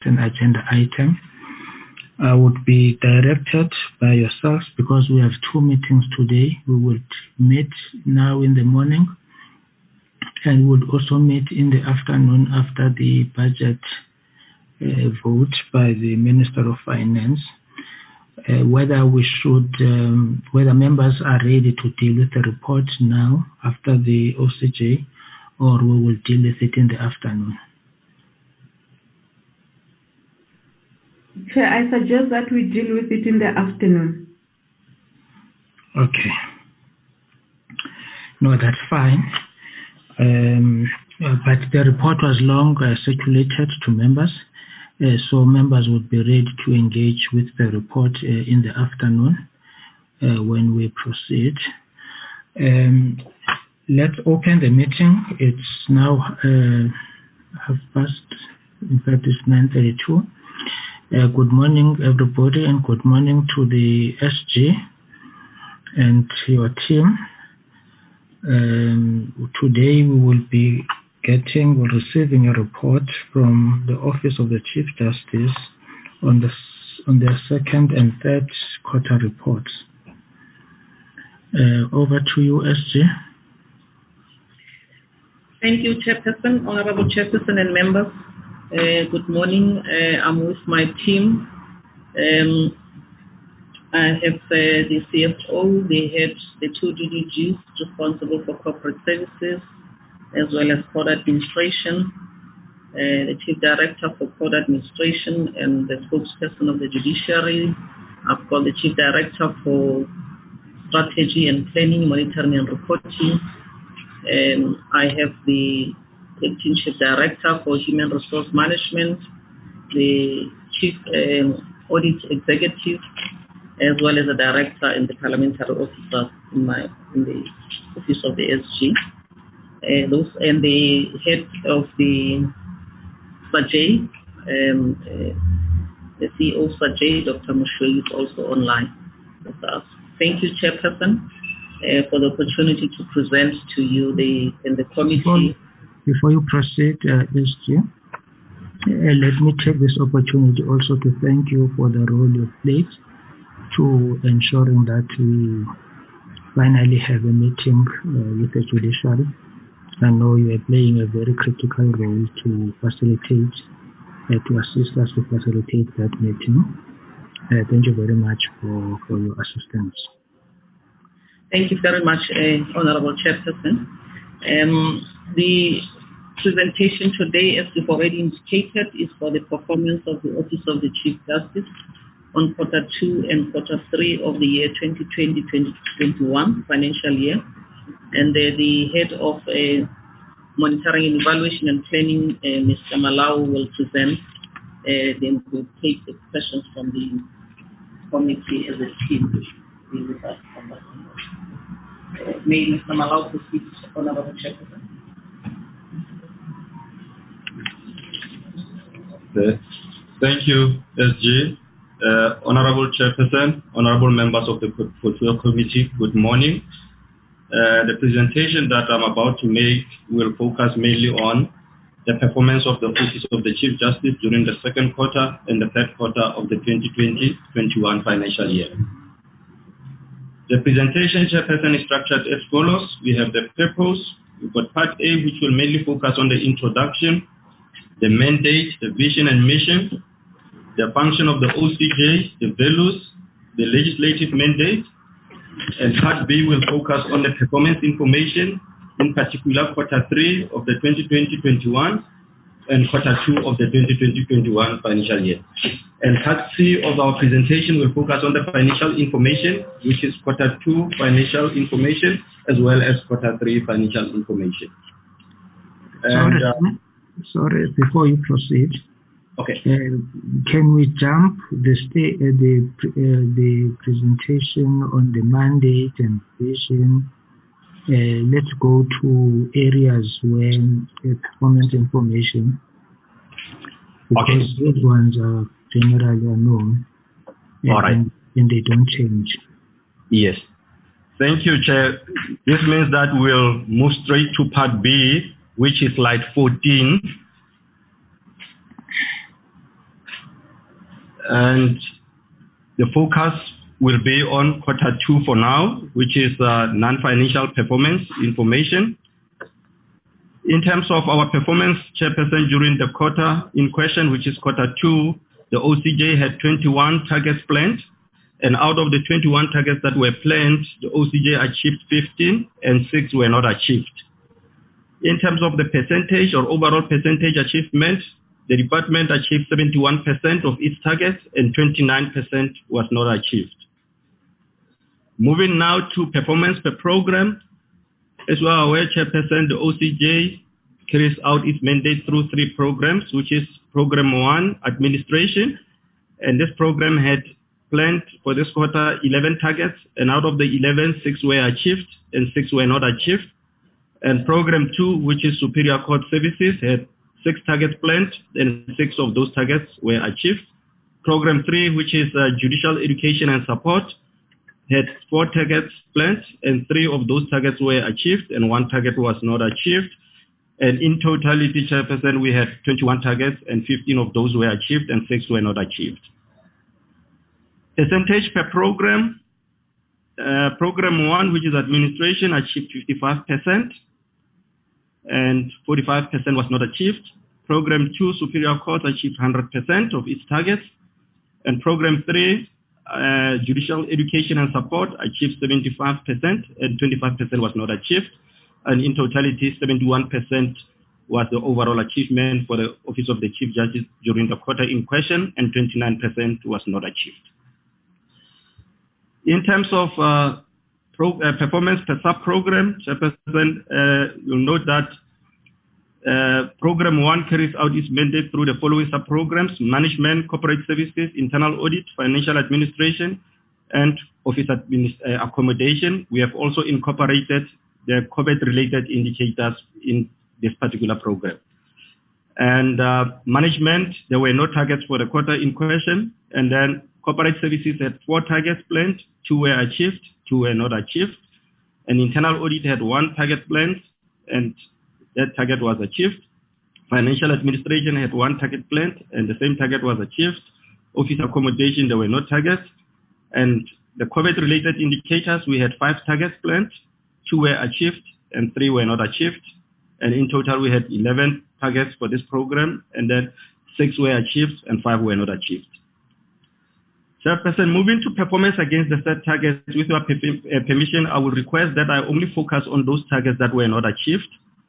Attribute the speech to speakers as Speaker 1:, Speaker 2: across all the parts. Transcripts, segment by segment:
Speaker 1: an agenda item would be directed by yourselves because we have 2 meetings today. We would meet now in the morning and would also meet in the afternoon after the budget vote by the Minister of Finance. Whether we should, whether members are ready to deal with the report now after the OCJ, or we will deal with it in the afternoon.
Speaker 2: Chair, I suggest that we deal with it in the afternoon.
Speaker 1: Okay. No, that's fine. But the report was long circulated to members. So members would be ready to engage with the report in the afternoon when we proceed. Let's open the meeting. It's now 9:32. In fact, it's 9:32. Good morning, everybody, and good morning to the SG and your team. Today we will be receiving a report from the Office of the Chief Justice on their second and third quarter reports. Over to you, SG.
Speaker 3: Thank you, Chairperson, Honorable Chairperson and members. Good morning. I'm with my team. I have the CFO, the 2 DDGs responsible for corporate services, as well as Court Administration, the Chief Director for Court Administration and the spokesperson of the Judiciary. I've got the Chief Director for Strategy and Planning, Monitoring and Reporting. I have the Acting Chief Director for Human Resource Management, the Chief Audit Executive, as well as the Director and the Parliamentary Officer in the Office of the SG. Those and the head of the SAJAY, the CEO of SAJAY, Dr. Mushwe, is also online with us. Thank you, Chairperson, for the opportunity to present to you the committee.
Speaker 1: Before you proceed, SG, let me take this opportunity also to thank you for the role you've played to ensuring that we finally have a meeting with the judiciary. I know you are playing a very critical role to facilitate, to assist us to facilitate that meeting. Thank you very much for your assistance.
Speaker 3: Thank you very much, Honorable Chairperson. The presentation today, as you've already indicated, is for the performance of the Office of the Chief Justice on Quarter 2 and Quarter 3 of the year 2020-2021 financial year. And the head of Monitoring and Evaluation and Planning, Mr. Malau, will present. Then we'll take the questions from the committee as a team. May Mr. Malau proceed, Honorable Chairperson.
Speaker 4: Thank you, SG. Honorable Chairperson, honorable members of the Portfolio Committee, good morning. The presentation that I'm about to make will focus mainly on the performance of the Office of the Chief Justice during the second quarter and the third quarter of the 2020-21 financial year. The presentation, Chairperson, is structured as follows. We have the purpose. We've got Part A, which will mainly focus on the introduction, the mandate, the vision and mission, the function of the OCJ, the values, the legislative mandate, and Part B will focus on the performance information, in particular Quarter 3 of the 2020-21 and Quarter 2 of the 2020-21 financial year. And Part C of our presentation will focus on the financial information, which is Quarter 2 financial information, as well as Quarter 3 financial information. And,
Speaker 1: sorry, before you proceed.
Speaker 4: Okay.
Speaker 1: Can we jump the presentation on the mandate and vision? Let's go to areas where performance information, because those ones are generally unknown, and they don't change.
Speaker 4: Yes. Thank you, Chair. This means that we'll move straight to Part B, which is slide 14. And the focus will be on quarter 2 for now, which is non-financial performance information. In terms of our performance, Chairperson, during the quarter in question, which is quarter 2, the OCJ had 21 targets planned. And out of the 21 targets that were planned, the OCJ achieved 15 and 6 were not achieved. In terms of the percentage or overall percentage achievement, the department achieved 71% of its targets and 29% was not achieved. Moving now to performance per program. As you are aware, Chairperson, the OCJ carries out its mandate through 3 programs, which is Program 1, Administration. And this program had planned for this quarter 11 targets, and out of the 11, 6 were achieved and 6 were not achieved. And Program 2, which is Superior Court Services, had 6 targets planned, and 6 of those targets were achieved. Program 3, which is Judicial Education and Support, had 4 targets planned, and 3 of those targets were achieved, and 1 target was not achieved. And in totality, Chairperson, we had 21 targets, and 15 of those were achieved, and 6 were not achieved. Percentage per program. Program 1, which is Administration, achieved 55%, and 45% was not achieved. Program 2, Superior Court, achieved 100% of its targets. And Program 3, Judicial Education and Support, achieved 75%, and 25% was not achieved. And in totality, 71% was the overall achievement for the Office of the Chief Justice during the quarter in question, and 29% was not achieved. In terms of performance per sub-program, Chairperson, you'll note that Program 1 carries out its mandate through the following sub-programs: Management, Corporate Services, Internal Audit, Financial Administration, and Office Accommodation. We have also incorporated the COVID-related indicators in this particular program. And Management, there were no targets for the quarter in question, and then Corporate Services had 4 targets planned, 2 were achieved, 2 were not achieved. And Internal Audit had 1 target planned, and that target was achieved. Financial Administration had 1 target planned, and the same target was achieved. Office Accommodation, there were no targets. And the COVID-related indicators, we had 5 targets planned, 2 were achieved, and 3 were not achieved. And in total, we had 11 targets for this program, and then 6 were achieved, and 5 were not achieved. Chairperson, moving to performance against the set targets, with your permission, I will request that I only focus on those targets that were not achieved.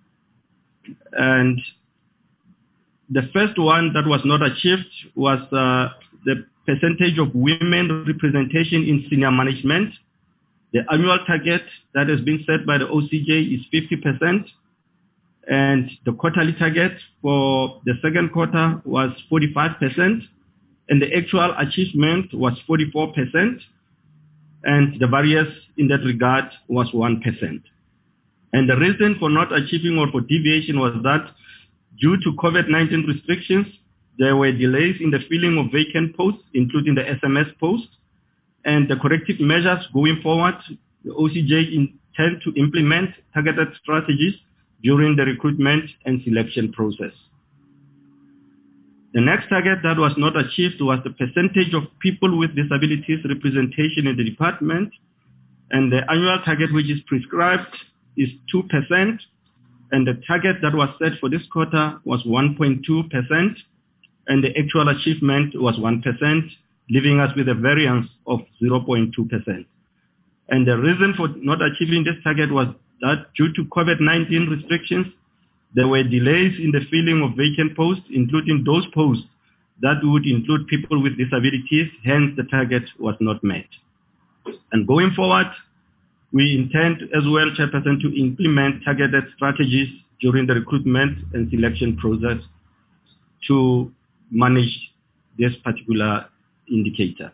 Speaker 4: And the first one that was not achieved was the percentage of women representation in senior management. The annual target that has been set by the OCJ is 50%, and the quarterly target for the second quarter was 45%. And the actual achievement was 44%, and the variance in that regard was 1%. And the reason for not achieving or for deviation was that due to COVID-19 restrictions, there were delays in the filling of vacant posts, including the SMS post, and the corrective measures going forward. The OCJ intend to implement targeted strategies during the recruitment and selection process. The next target that was not achieved was the percentage of people with disabilities representation in the department. And the annual target which is prescribed is 2%. And the target that was set for this quarter was 1.2%. And the actual achievement was 1%, leaving us with a variance of 0.2%. And the reason for not achieving this target was that due to COVID-19 restrictions, there were delays in the filling of vacant posts, including those posts that would include people with disabilities, hence the target was not met. And going forward, we intend as well, Chairperson, to implement targeted strategies during the recruitment and selection process to manage this particular indicator.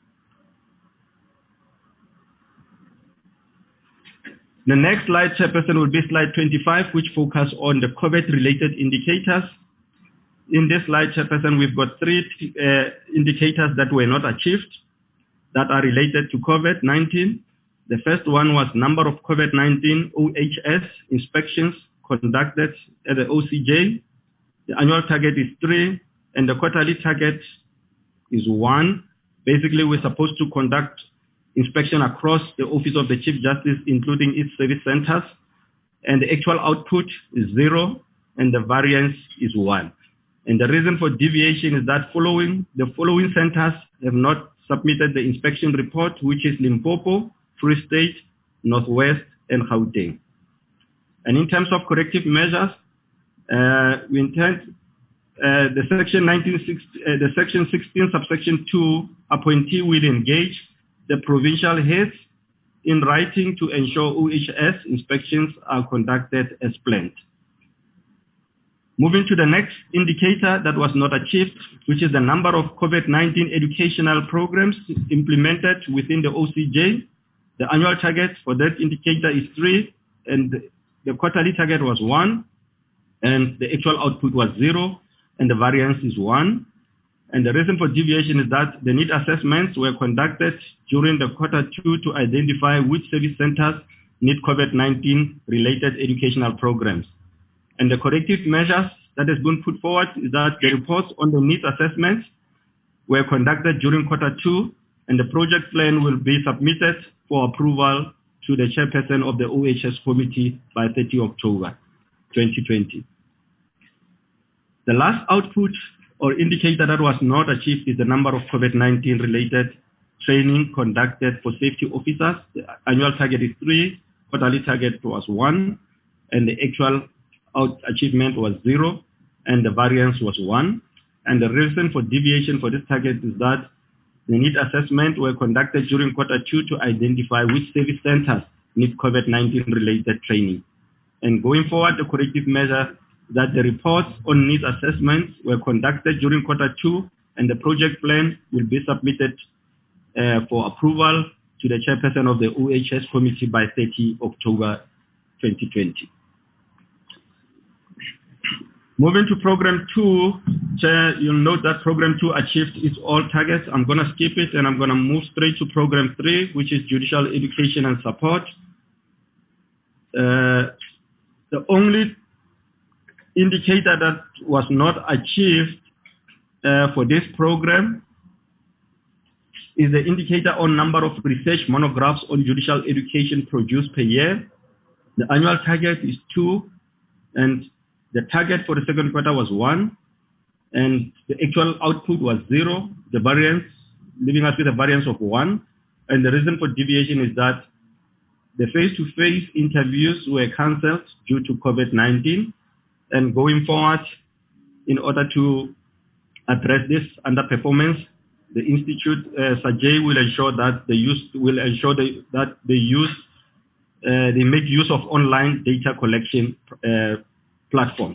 Speaker 4: The next slide, Chairperson, will be slide 25, which focus on the COVID-related indicators. In this slide, Chairperson, we've got 3 indicators that were not achieved that are related to COVID-19. The first one was number of COVID-19 OHS inspections conducted at the OCJ. The annual target is 3, and the quarterly target is 1. Basically, we're supposed to conduct inspection across the Office of the Chief Justice, including its service centers, and the actual output is 0, and the variance is 1. And the reason for deviation is that the following centers have not submitted the inspection report, which is Limpopo, Free State, Northwest, and Gauteng. And in terms of corrective measures, we intend the section 16 subsection 2 appointee will engage the provincial heads in writing to ensure OHS inspections are conducted as planned. Moving to the next indicator that was not achieved, which is the number of COVID-19 educational programs implemented within the OCJ. The annual target for that indicator is 3, and the quarterly target was 1, and the actual output was 0, and the variance is 1. And the reason for deviation is that the need assessments were conducted during the quarter 2 to identify which service centers need COVID-19 related educational programs. And the corrective measures that has been put forward is that the reports on the needs assessments were conducted during quarter 2, and the project plan will be submitted for approval to the chairperson of the OHS committee by 30 October 2020. The last output or indicator that was not achieved is the number of COVID-19 related training conducted for safety officers. The annual target is 3, quarterly target was 1, and the actual achievement was 0, and the variance was 1. And the reason for deviation for this target is that the need assessment were conducted during quarter 2 to identify which service centers need COVID-19 related training. And going forward, the corrective measure that the reports on needs assessments were conducted during quarter 2, and the project plan will be submitted for approval to the chairperson of the OHS committee by 30 October 2020. Moving to program 2, Chair, you'll note that program 2 achieved its all targets. I'm going to skip it and I'm going to move straight to program 3, which is judicial education and support. The only indicator that was not achieved for this program is the indicator on number of research monographs on judicial education produced per year. The annual target is 2, and the target for the second quarter was 1, and the actual output was 0, the variance, leaving us with a variance of 1. And the reason for deviation is that the face-to-face interviews were cancelled due to COVID-19. And going forward, in order to address this underperformance, the Institute, SAJE, will ensure that they make use of online data collection platforms.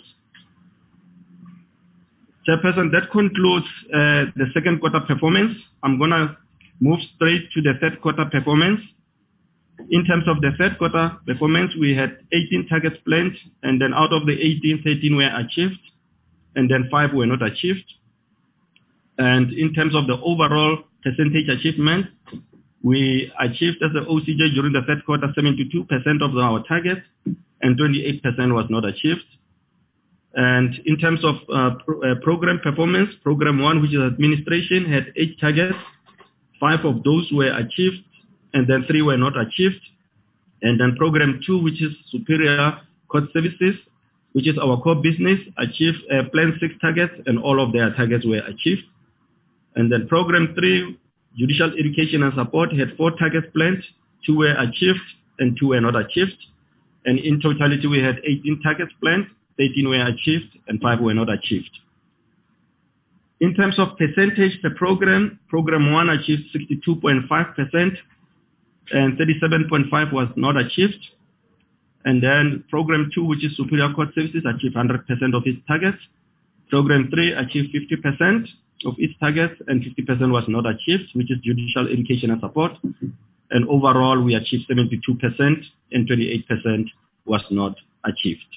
Speaker 4: Chairperson, that concludes the second quarter performance. I'm going to move straight to the third quarter performance. In terms of the third quarter performance, we had 18 targets planned, and then out of the 18, 13 were achieved, and then 5 were not achieved. And in terms of the overall percentage achievement, we achieved as the OCJ during the third quarter 72% of our targets, and 28% was not achieved. And in terms of program performance, program 1, which is administration, had 8 targets. 5 of those were achieved, and then 3 were not achieved. And then program 2, which is superior court services, which is our core business, achieved planned 6 targets, and all of their targets were achieved. And then program 3, judicial education and support, had 4 targets planned, 2 were achieved, and 2 were not achieved. And in totality, we had 18 targets planned, 13 were achieved, and 5 were not achieved. In terms of percentage per program, program 1 achieved 62.5%, and 37.5% was not achieved. And then program 2, which is superior court services, achieved 100% of its targets. Program 3 achieved 50% of its targets, and 50% was not achieved, which is judicial education and support. And overall, we achieved 72%, and 28% was not achieved.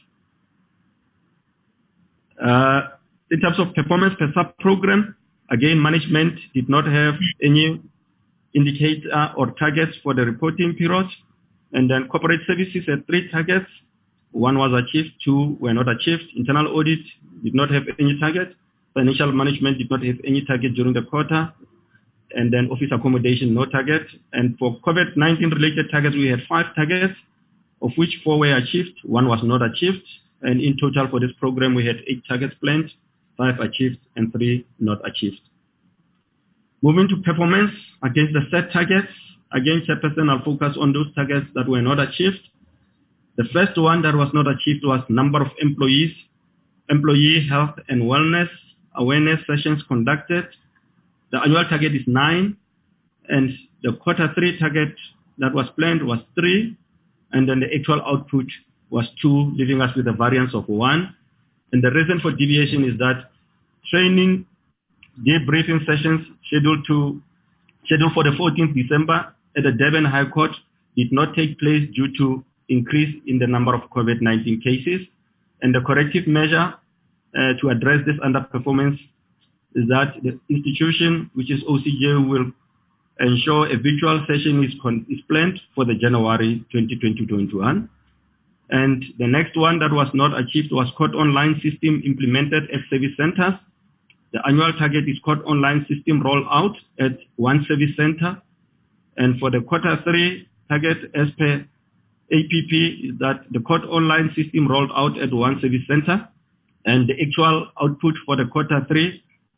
Speaker 4: In terms of performance per sub-program, again, management did not have any indicator or targets for the reporting period. And then corporate services had 3 targets. 1 was achieved, 2 were not achieved. Internal audit did not have any target. Financial management did not have any target during the quarter. And then office accommodation, no target. And for COVID-19 related targets, we had 5 targets, of which 4 were achieved, 1 was not achieved. And in total for this program, we had 8 targets planned, 5 achieved and 3 not achieved. Moving to performance against the set targets, again, Chairperson, I'll focus on those targets that were not achieved. The first one that was not achieved was number of employees, employee health and wellness awareness sessions conducted. The annual target is 9, and the quarter 3 target that was planned was 3, and then the actual output was 2, leaving us with a variance of 1. And the reason for deviation is that training debriefing sessions scheduled for the 14th December at the Durban High Court did not take place due to increase in the number of COVID-19 cases. And the corrective measure to address this underperformance is that the institution, which is OCJ, will ensure a virtual session is planned for the January 2020-21. And the next one that was not achieved was court online system implemented at service centers. The annual target is court online system rollout at 1 service center. And for the quarter 3 target, as per APP, is that the court online system rolled out at 1 service center. And the actual output for the quarter 3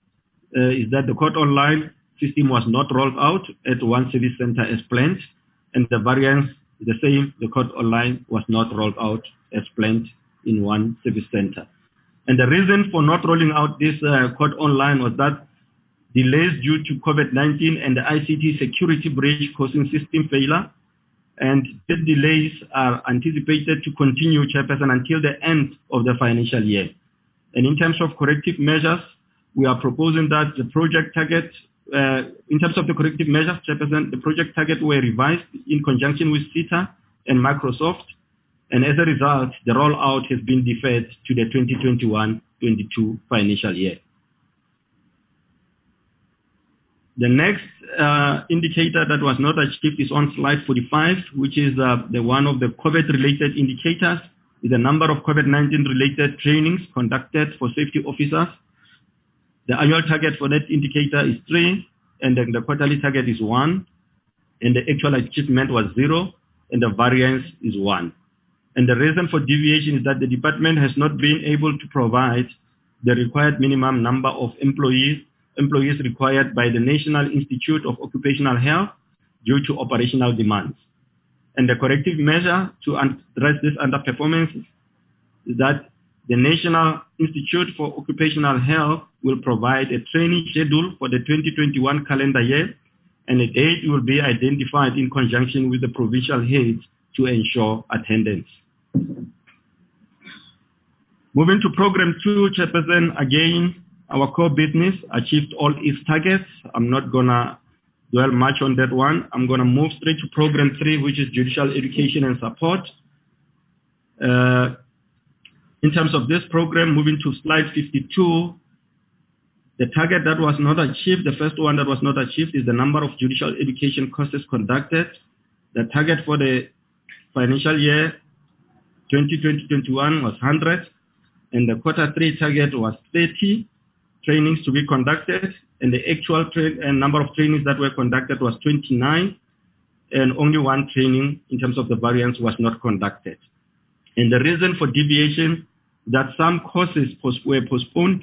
Speaker 4: is that the court online system was not rolled out at 1 service center as planned. And the variance is the same. The court online was not rolled out as planned in 1 service center. And the reason for not rolling out this court online was that delays due to COVID-19 and the ICT security breach causing system failure. And these delays are anticipated to continue, Chairperson, until the end of the financial year. And in terms of corrective measures, we are proposing that the project target, in terms of the corrective measures, Chairperson, the project target were revised in conjunction with CETA and Microsoft. And as a result, the rollout has been deferred to the 2021-22 financial year. The next indicator that was not achieved is on slide 45, which is the one of the COVID-related indicators, is the number of COVID-19 related trainings conducted for safety officers. The annual target for that indicator is 3, and then the quarterly target is 1, and the actual achievement was 0, and the variance is 1. And the reason for deviation is that the department has not been able to provide the required minimum number of employees required by the National Institute of Occupational Health due to operational demands. And the corrective measure to address this underperformance is that the National Institute for Occupational Health will provide a training schedule for the 2021 calendar year, and a date will be identified in conjunction with the provincial heads to ensure attendance. Moving to Program 2, Chairperson, again, our core business achieved all its targets. I'm not going to dwell much on that one. I'm going to move straight to Program 3, which is Judicial Education and Support. In terms of this program, moving to slide 52, the target that was not achieved, the first one that was not achieved is the number of judicial education courses conducted. The target for the financial year 2020-21 was 100, and the quarter 3 target was 30 trainings to be conducted, and the actual number of trainings that were conducted was 29, and only 1 training in terms of the variance was not conducted. And the reason for deviation that some courses were postponed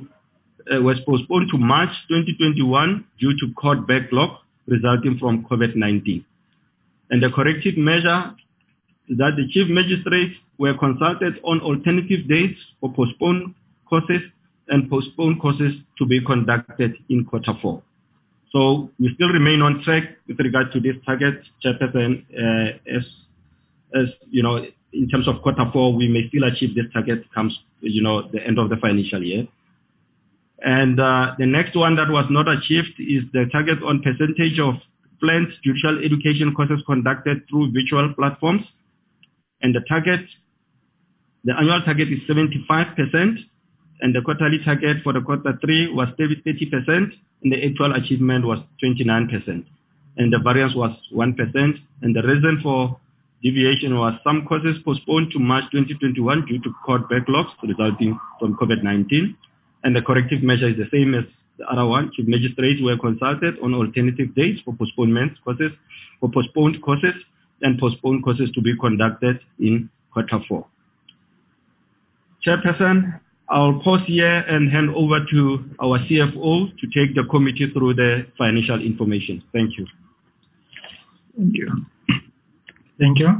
Speaker 4: to March 2021 due to court backlog resulting from COVID-19. And the corrective measure is that the chief magistrates were consulted on alternative dates for postponed courses and postponed courses to be conducted in quarter 4. So we still remain on track with regard to this target, Chairperson. As you know, in terms of quarter 4, we may still achieve this target comes, the end of the financial year. And the next one that was not achieved is the target on percentage of planned judicial education courses conducted through virtual platforms. And the annual target is 75%, and the quarterly target for the quarter 3 was 30%, and the actual achievement was 29%. And the variance was 1%, and the reason for deviation was some courses postponed to March 2021 due to court backlogs resulting from COVID-19. and the corrective measure is the same as the other one. Chief magistrates were consulted on alternative dates for postponed courses, and postponed courses to be conducted in Q4. Chairperson, I'll pause here and hand over to our CFO to take the committee through the financial information. Thank you.
Speaker 1: Thank you. Thank you.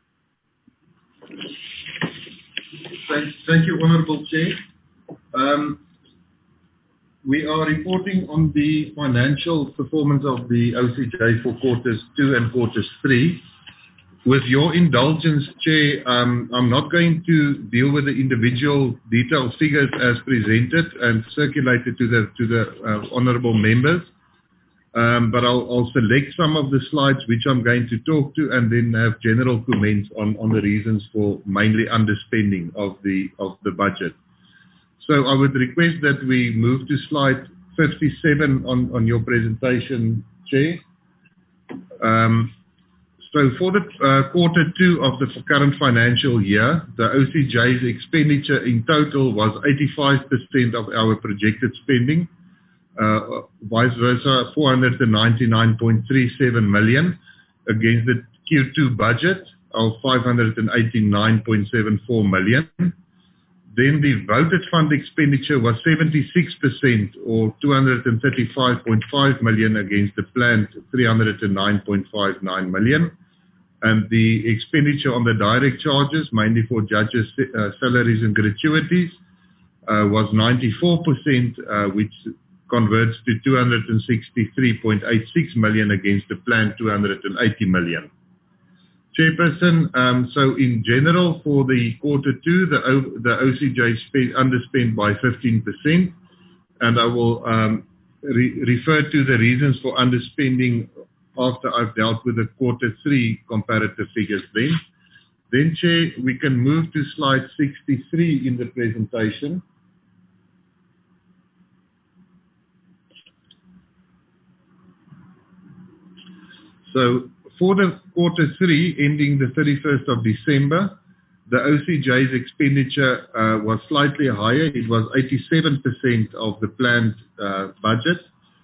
Speaker 5: Thank you, Honourable Chair. We are reporting on the financial performance of the OCJ for quarters 2 and quarters 3. With your indulgence, Chair, I'm not going to deal with the individual detailed figures as presented and circulated to the honourable members, but I'll select some of the slides which I'm going to talk to and then have general comments on the reasons for mainly underspending of the budget. So I would request that we move to slide 57 on your presentation, Chair. So for the quarter 2 of the current financial year, the OCJ's expenditure in total was 85% of our projected spending, vice versa 499.37 million against the Q2 budget of 589.74 million. Then the voted fund expenditure was 76% or 235.5 million against the planned 309.59 million. And the expenditure on the direct charges, mainly for judges' salaries and gratuities, was 94%, which converts to 263.86 million against the planned 280 million. Chairperson, so in general for the quarter 2, the OCJ underspent by 15%, and I will refer to the reasons for underspending after I've dealt with the quarter 3 comparative figures then. Then, Chair, we can move to slide 63 in the presentation. So, for the quarter 3 ending the 31st of December, the OCJ's expenditure was slightly higher. It was 87% of the planned budget.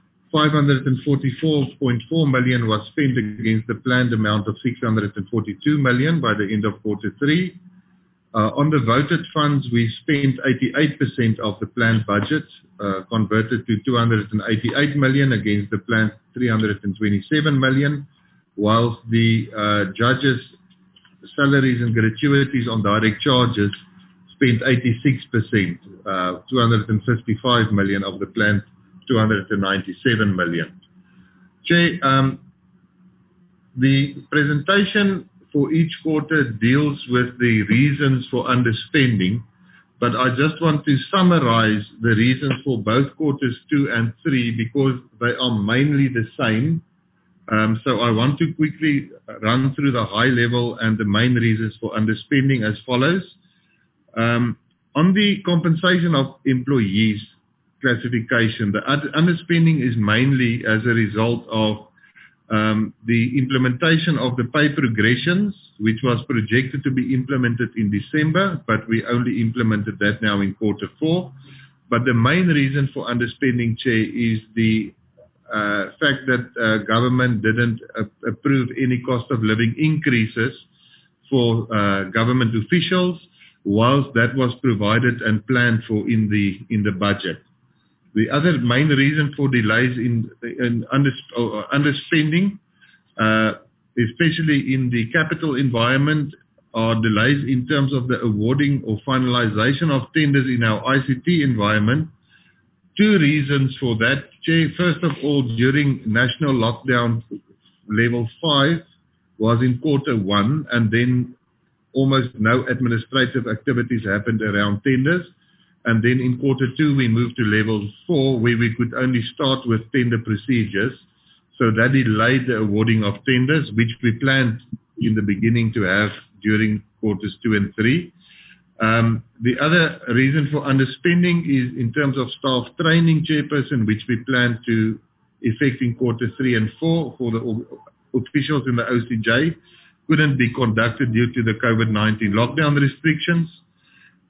Speaker 5: 544.4 million was spent against the planned amount of 642 million by the end of quarter 3. On the voted funds, we spent 88% of the planned budget, converted to 288 million against the planned 327 million, whilst the judges' salaries and gratuities on direct charges spent 86%, 255 million of the planned 297 million. Chair, the presentation for each quarter deals with the reasons for underspending, but I just want to summarize the reasons for both quarters 2 and 3 because they are mainly the same. So I want to quickly run through the high level and the main reasons for underspending as follows. On the compensation of employees classification, the underspending is mainly as a result of the implementation of the pay progressions, which was projected to be implemented in December, but we only implemented that now in quarter 4. But the main reason for underspending, Chair, is the fact that government didn't approve any cost of living increases for government officials, whilst that was provided and planned for in the budget. The other main reason for delays in underspending, especially in the capital environment, are delays in terms of the awarding or finalization of tenders in our ICT environment. 2 reasons for that, Chair. First of all, during national lockdown level 5 was in quarter 1, and then almost no administrative activities happened around tenders. And then in quarter 2, we moved to level 4, where we could only start with tender procedures. So that delayed the awarding of tenders, which we planned in the beginning to have during quarters 2 and 3. The other reason for underspending is in terms of staff training, Chairperson, which we plan to effect in quarter 3 and 4 for the officials in the OCJ, couldn't be conducted due to the COVID-19 lockdown restrictions.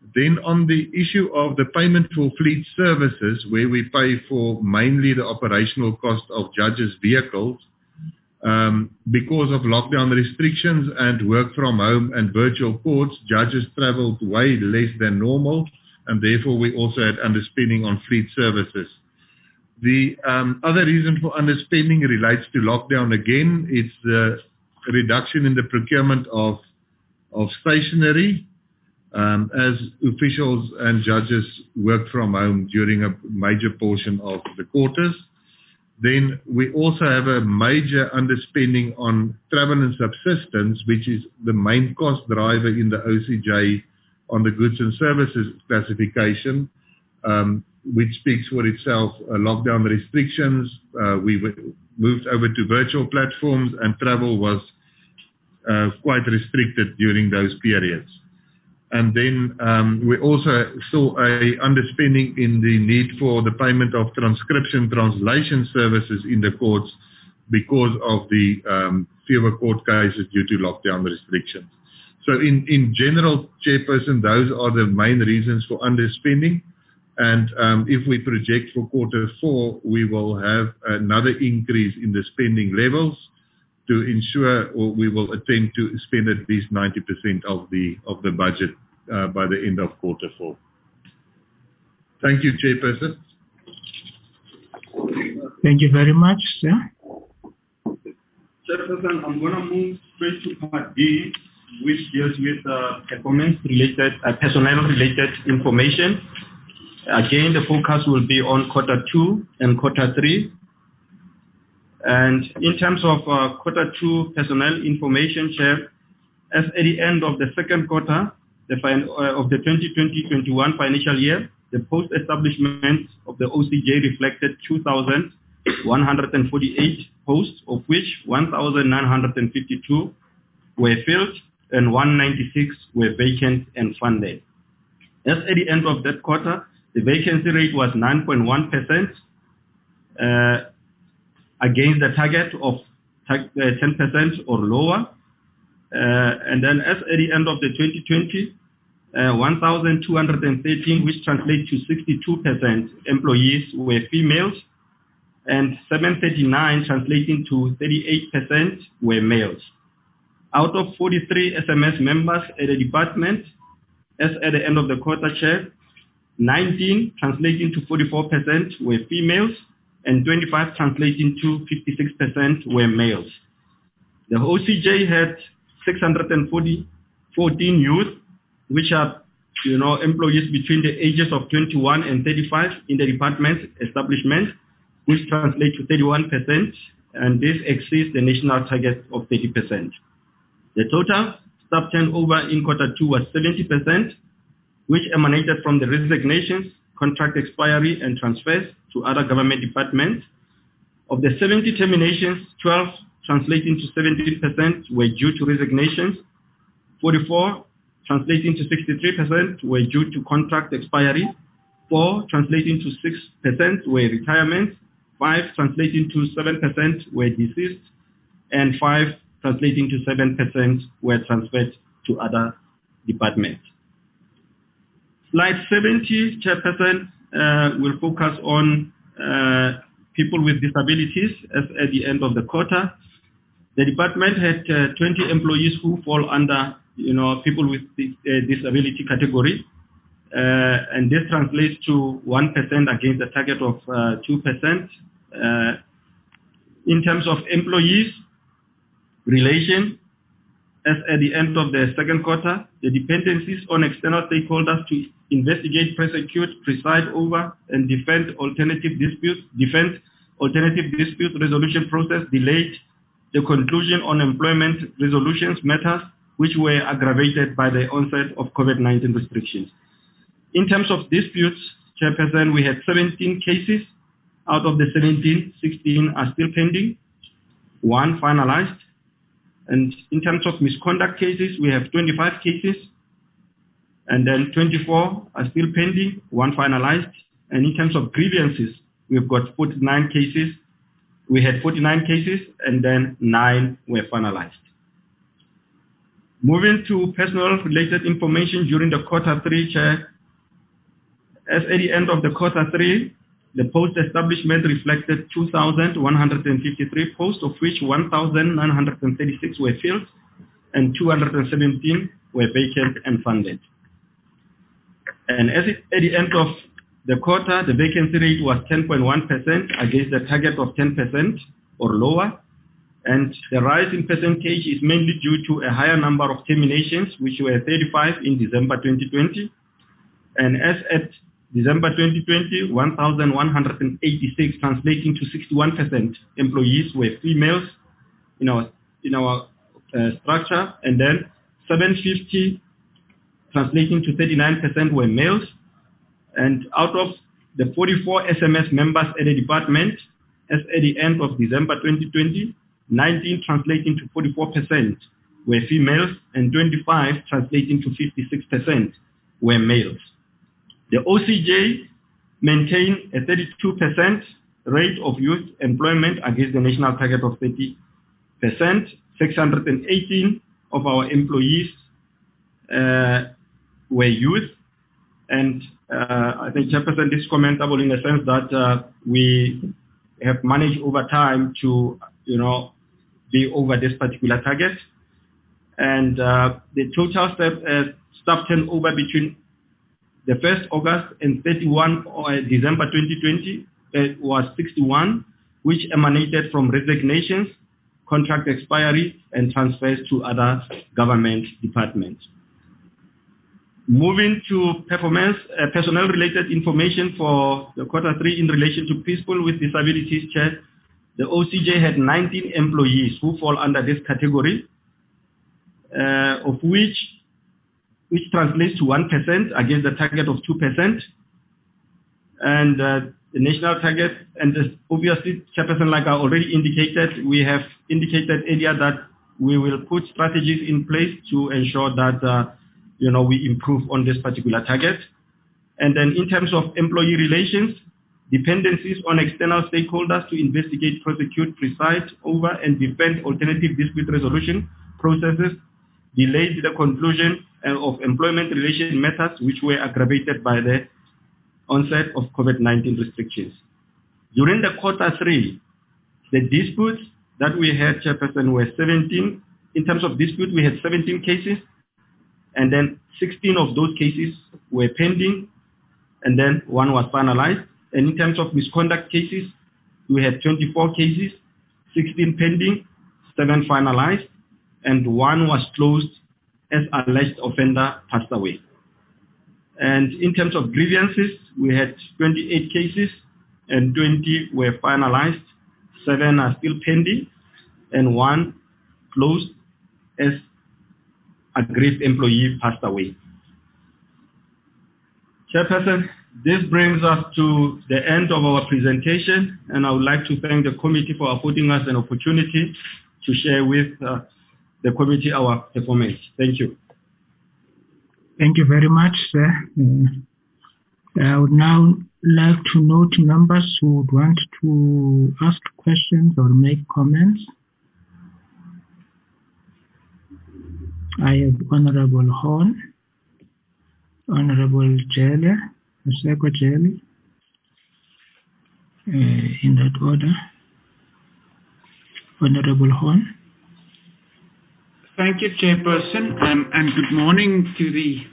Speaker 5: Then on the issue of the payment for fleet services, where we pay for mainly the operational cost of judges' vehicles, because of lockdown restrictions and work from home and virtual courts, judges traveled way less than normal, and therefore we also had underspending on fleet services. The other reason for underspending relates to lockdown again. It's the reduction in the procurement of stationery, as officials and judges work from home during a major portion of the quarters. Then we also have a major underspending on travel and subsistence, which is the main cost driver in the OCJ on the goods and services classification, which speaks for itself. Lockdown restrictions, we moved over to virtual platforms, and travel was quite restricted during those periods. And then we also saw a underspending in the need for the payment of transcription translation services in the courts because of the fewer court cases due to lockdown restrictions. So in general, Chairperson, those are the main reasons for underspending. And if we project for Q4, we will have another increase in the spending levels to ensure, or we will attempt to spend at least 90% of the budget by the end of Q4. Thank you, Chairperson.
Speaker 1: Thank you very much, sir.
Speaker 4: Chairperson, I'm going to move straight to Part D, which deals with performance-related, personnel-related information. Again, the focus will be on Q2 and Q3. And in terms of Q2 personnel information, Chair, as at the end of the second quarter of the 2020-21 financial year, the post-establishment of the OCJ reflected 2,148 posts, of which 1,952 were filled and 196 were vacant and funded. As at the end of that quarter, the vacancy rate was 9.1%, against the target of 10% or lower. And then as at the end of the 2020, 1,213, which translates to 62% employees, were females, and 739, translating to 38%, were males. Out of 43 SMS members at the department, as at the end of the quarter, Chair, 19, translating to 44%, were females, and 25, translating to 56%, were males. The OCJ had 614 youth, which are, employees between the ages of 21 and 35 in the department establishment, which translates to 31%, and this exceeds the national target of 30%. The total staff turnover in Q2 was 70%, which emanated from the resignations, contract expiry, and transfers to other government departments. Of the 70 terminations, 12, translating to 17%, were due to resignations. 44, translating to 63%, were due to contract expiry. 4, translating to 6%, were retirements. 5, translating to 7%, were deceased. And 5, translating to 7%, were transferred to other departments. Slide 70, Chairperson, will focus on people with disabilities as at the end of the quarter. The department had 20 employees who fall under, people with disability category, and this translates to 1% against the target of 2%. In terms of employees relation, as at the end of the second quarter, the dependencies on external stakeholders to investigate, prosecute, preside over, and defend alternative dispute resolution process delayed the conclusion on employment resolutions matters which were aggravated by the onset of COVID-19 restrictions. In terms of disputes, Chairperson, we had 17 cases. Out of the 17, 16 are still pending, 1 finalized. And in terms of misconduct cases, we have 25 cases, and then 24 are still pending, 1 finalized. And in terms of grievances, we've got 49 cases. We had 49 cases, and then 9 were finalized. Moving to personal-related information during the quarter 3, Chair. As at the end of the quarter 3, the post establishment reflected 2,153 posts, of which 1,936 were filled and 217 were vacant and funded. And at the end of the quarter, the vacancy rate was 10.1% against the target of 10% or lower. And the rise in percentage is mainly due to a higher number of terminations, which were 35 in December 2020. And as at December 2020, 1,186, translating to 61% employees were females in our structure, and then 750, translating to 39%, were males. And out of the 44 SMS members at the department, as at the end of December 2020, 19, translating to 44%, were females, and 25, translating to 56%, were males. The OCJ maintained a 32% rate of youth employment against the national target of 30%. 618 of our employees were youth, and I think, Chairperson, this is commendable in the sense that we have managed over time to, be over this particular target. And the total staff turnover between the 1st August and 31 December 2020 was 61, which emanated from resignations, contract expiry, and transfers to other government departments. Moving to personnel-related information for the quarter 3 in relation to people with disabilities, Chair, the OCJ had 19 employees who fall under this category, of which translates to 1% against the target of 2%. And the national target, and obviously, Chairperson, like I already indicated, we have indicated earlier that we will put strategies in place to ensure that, we improve on this particular target. And then in terms of employee relations, dependencies on external stakeholders to investigate, prosecute, preside over, and defend alternative dispute resolution processes delayed the conclusion of employment relation matters, which were aggravated by the onset of COVID-19 restrictions. During the quarter 3, the disputes that we had, Chairperson, were 17. In terms of dispute, we had 17 cases, and then 16 of those cases were pending, and then 1 was finalized. And in terms of misconduct cases, we had 24 cases, 16 pending, 7 finalized, and 1 was closed as alleged offender passed away. And in terms of grievances, we had 28 cases, and 20 were finalized, 7 are still pending, and 1 closed as a grieved employee passed away. Chairperson, this brings us to the end of our presentation, and I would like to thank the committee for affording us an opportunity to share with the committee our performance. Thank you.
Speaker 1: Thank you very much, sir. I would now like to note members who would want to ask questions or make comments. I have Honorable Horn, Honorable Jele, Maseko Jele, in that order. Honorable Horn.
Speaker 6: Thank you, Chairperson, and good morning to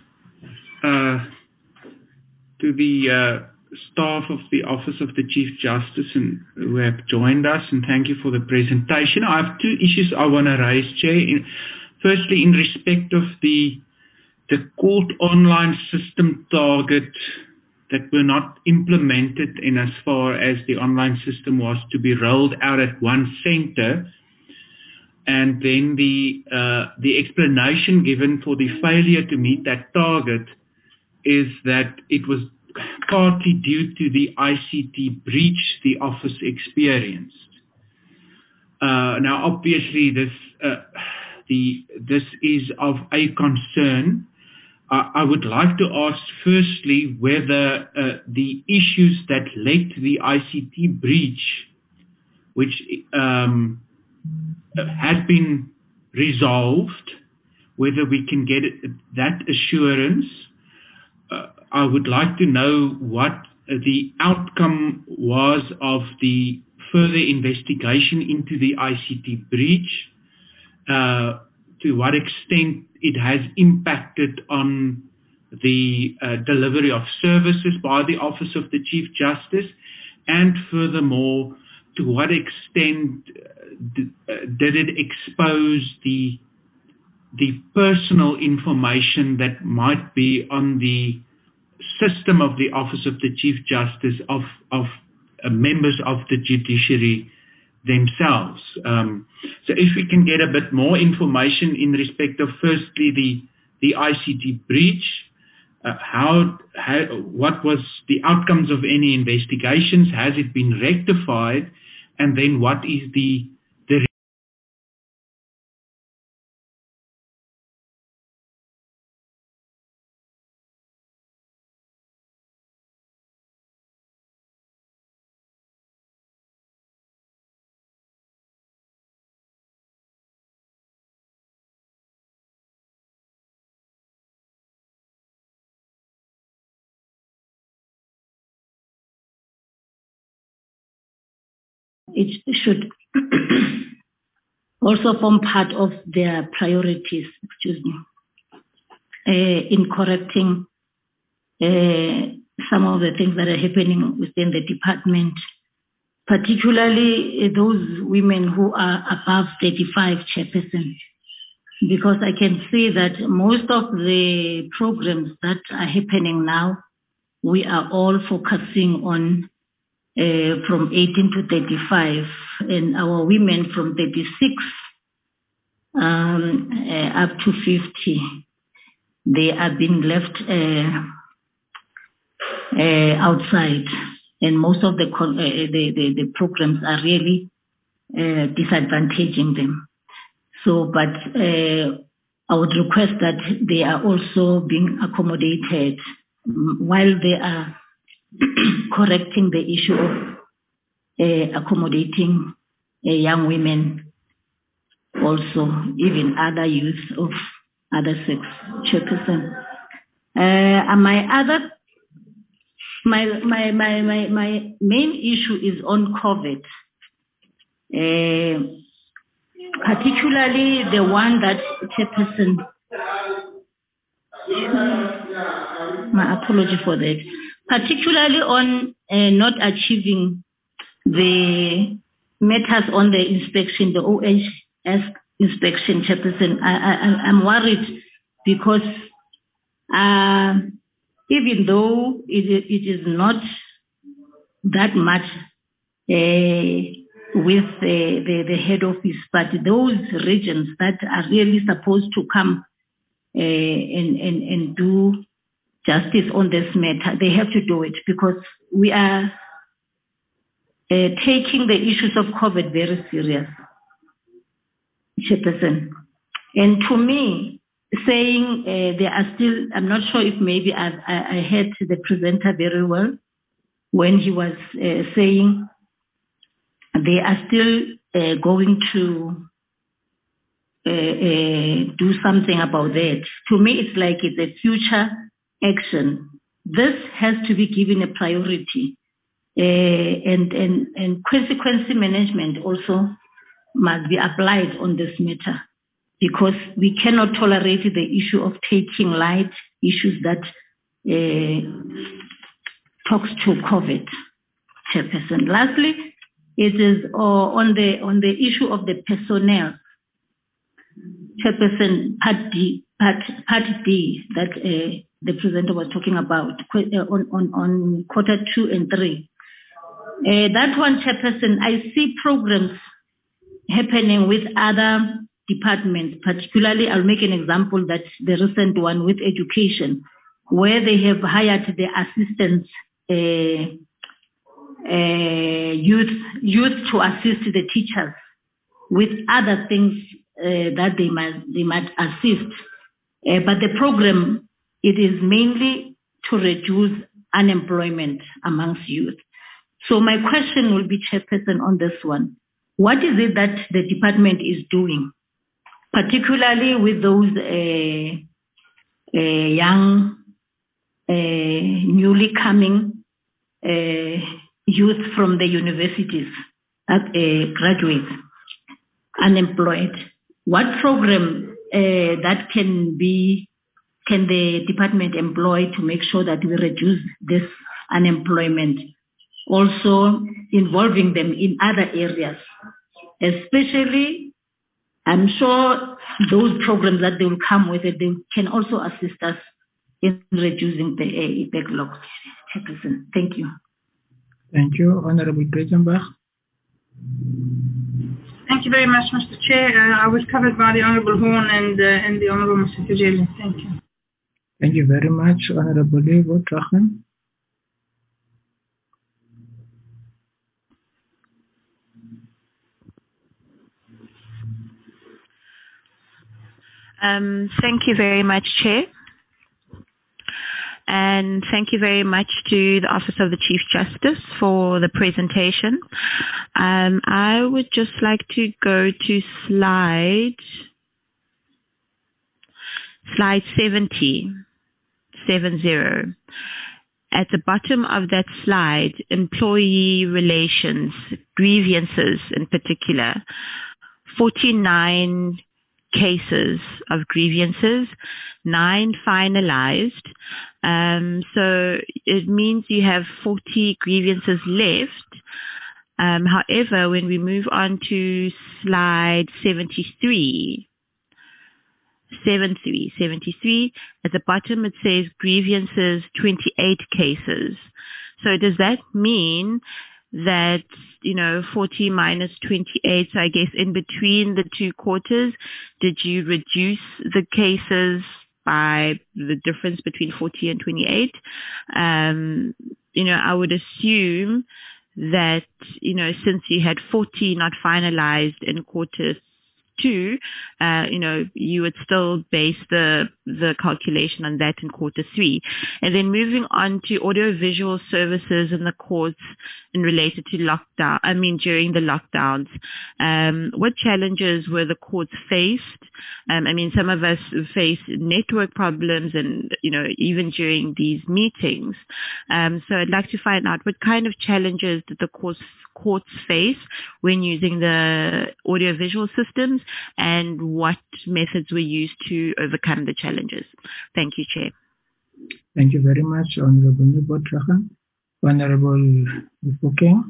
Speaker 6: the staff of the Office of the Chief Justice and who have joined us, and thank you for the presentation. I have 2 issues I want to raise, Chair. Firstly, in respect of the court online system target that were not implemented in as far as the online system was to be rolled out at one center. And then the explanation given for the failure to meet that target is that it was partly due to the ICT breach the office experienced. Now, obviously, this is of a concern. I would like to ask firstly whether the issues that led to the ICT breach, which has been resolved, whether we can get that assurance. I would like to know what the outcome was of the further investigation into the ICT breach, to what extent it has impacted on the delivery of services by the Office of the Chief Justice, and furthermore, to what extent did it expose the personal information that might be on the system of the Office of the Chief Justice of members of the judiciary themselves. So if we can get a bit more information in respect of firstly the ICT breach, what was the outcomes of any investigations? Has it been rectified? And then what is the
Speaker 7: it should also form part of their priorities, in correcting some of the things that are happening within the department, particularly those women who are above 35, Chairperson, because I can see that most of the programs that are happening now, we are all focusing on from 18 to 35, and our women from 36 up to 50, they are being left outside, and most of the programs are really disadvantaging them. So, but I would request that they are also being accommodated while they are correcting the issue of accommodating young women, also even other youth of other sex, Chairperson. My main issue is on COVID, particularly the one that Chairperson. My apology for that. Particularly on not achieving the matters on the inspection, the OHS inspection, Chairperson. I'm worried because even though it is not that much with the head office, but those regions that are really supposed to come and do justice on this matter, they have to do it, because we are taking the issues of COVID very serious, Chairperson. And to me, saying there are still, I'm not sure if maybe I heard the presenter very well when he was saying they are still going to do something about that. To me, it's like it's a future action. This has to be given a priority, and consequence management also must be applied on this matter, because we cannot tolerate the issue of taking light issues that talks to COVID, Chairperson. Lastly, it is on the issue of the personnel, Chairperson, Part D that the presenter was talking about on quarter 2 and 3. That one, Chairperson, I see programs happening with other departments, particularly I'll make an example, that the recent one with education, where they have hired the assistants, youth to assist the teachers with other things that they might assist. But the program, it is mainly to reduce unemployment amongst youth. So my question will be, Chairperson, on this one. What is it that the department is doing particularly with those young, newly coming youth from the universities, graduates, unemployed. What program that can the department employ to make sure that we reduce this unemployment, also involving them in other areas, especially, I'm sure those programs that they will come with it, they can also assist us in reducing the backlog. Thank you.
Speaker 1: Thank you. Honorable Breitenbach.
Speaker 8: Thank you very much, Mr. Chair. I was covered by the Honourable Horn and the Honourable Mr. Kujeli. Thank you.
Speaker 1: Thank you very much, Honourable Levo Trachen.
Speaker 9: Thank you very much, Chair. And thank you very much to the Office of the Chief Justice for the presentation. I would just like to go to slide 70. At the bottom of that slide, employee relations, grievances in particular, 49 cases of grievances, 9 finalized. So it means you have 40 grievances left. However, when we move on to slide 73, at the bottom it says grievances, 28 cases. So does that mean that, 40 minus 28, so I guess in between the 2 quarters, did you reduce the cases by the difference between 40 and 28? I would assume that, since you had 40 not finalized in quarter 2, you would still base the calculation on that in quarter 3. And then moving on to audiovisual services in the courts and related to during the lockdowns, what challenges were the courts faced? Some of us face network problems and, even during these meetings. So I'd like to find out what kind of challenges did the courts face when using the audiovisual systems, and what methods were used to overcome the challenges. Thank you, Chair.
Speaker 1: Thank you very much, Honorable Levo Trachen. Honorable Mufokeng.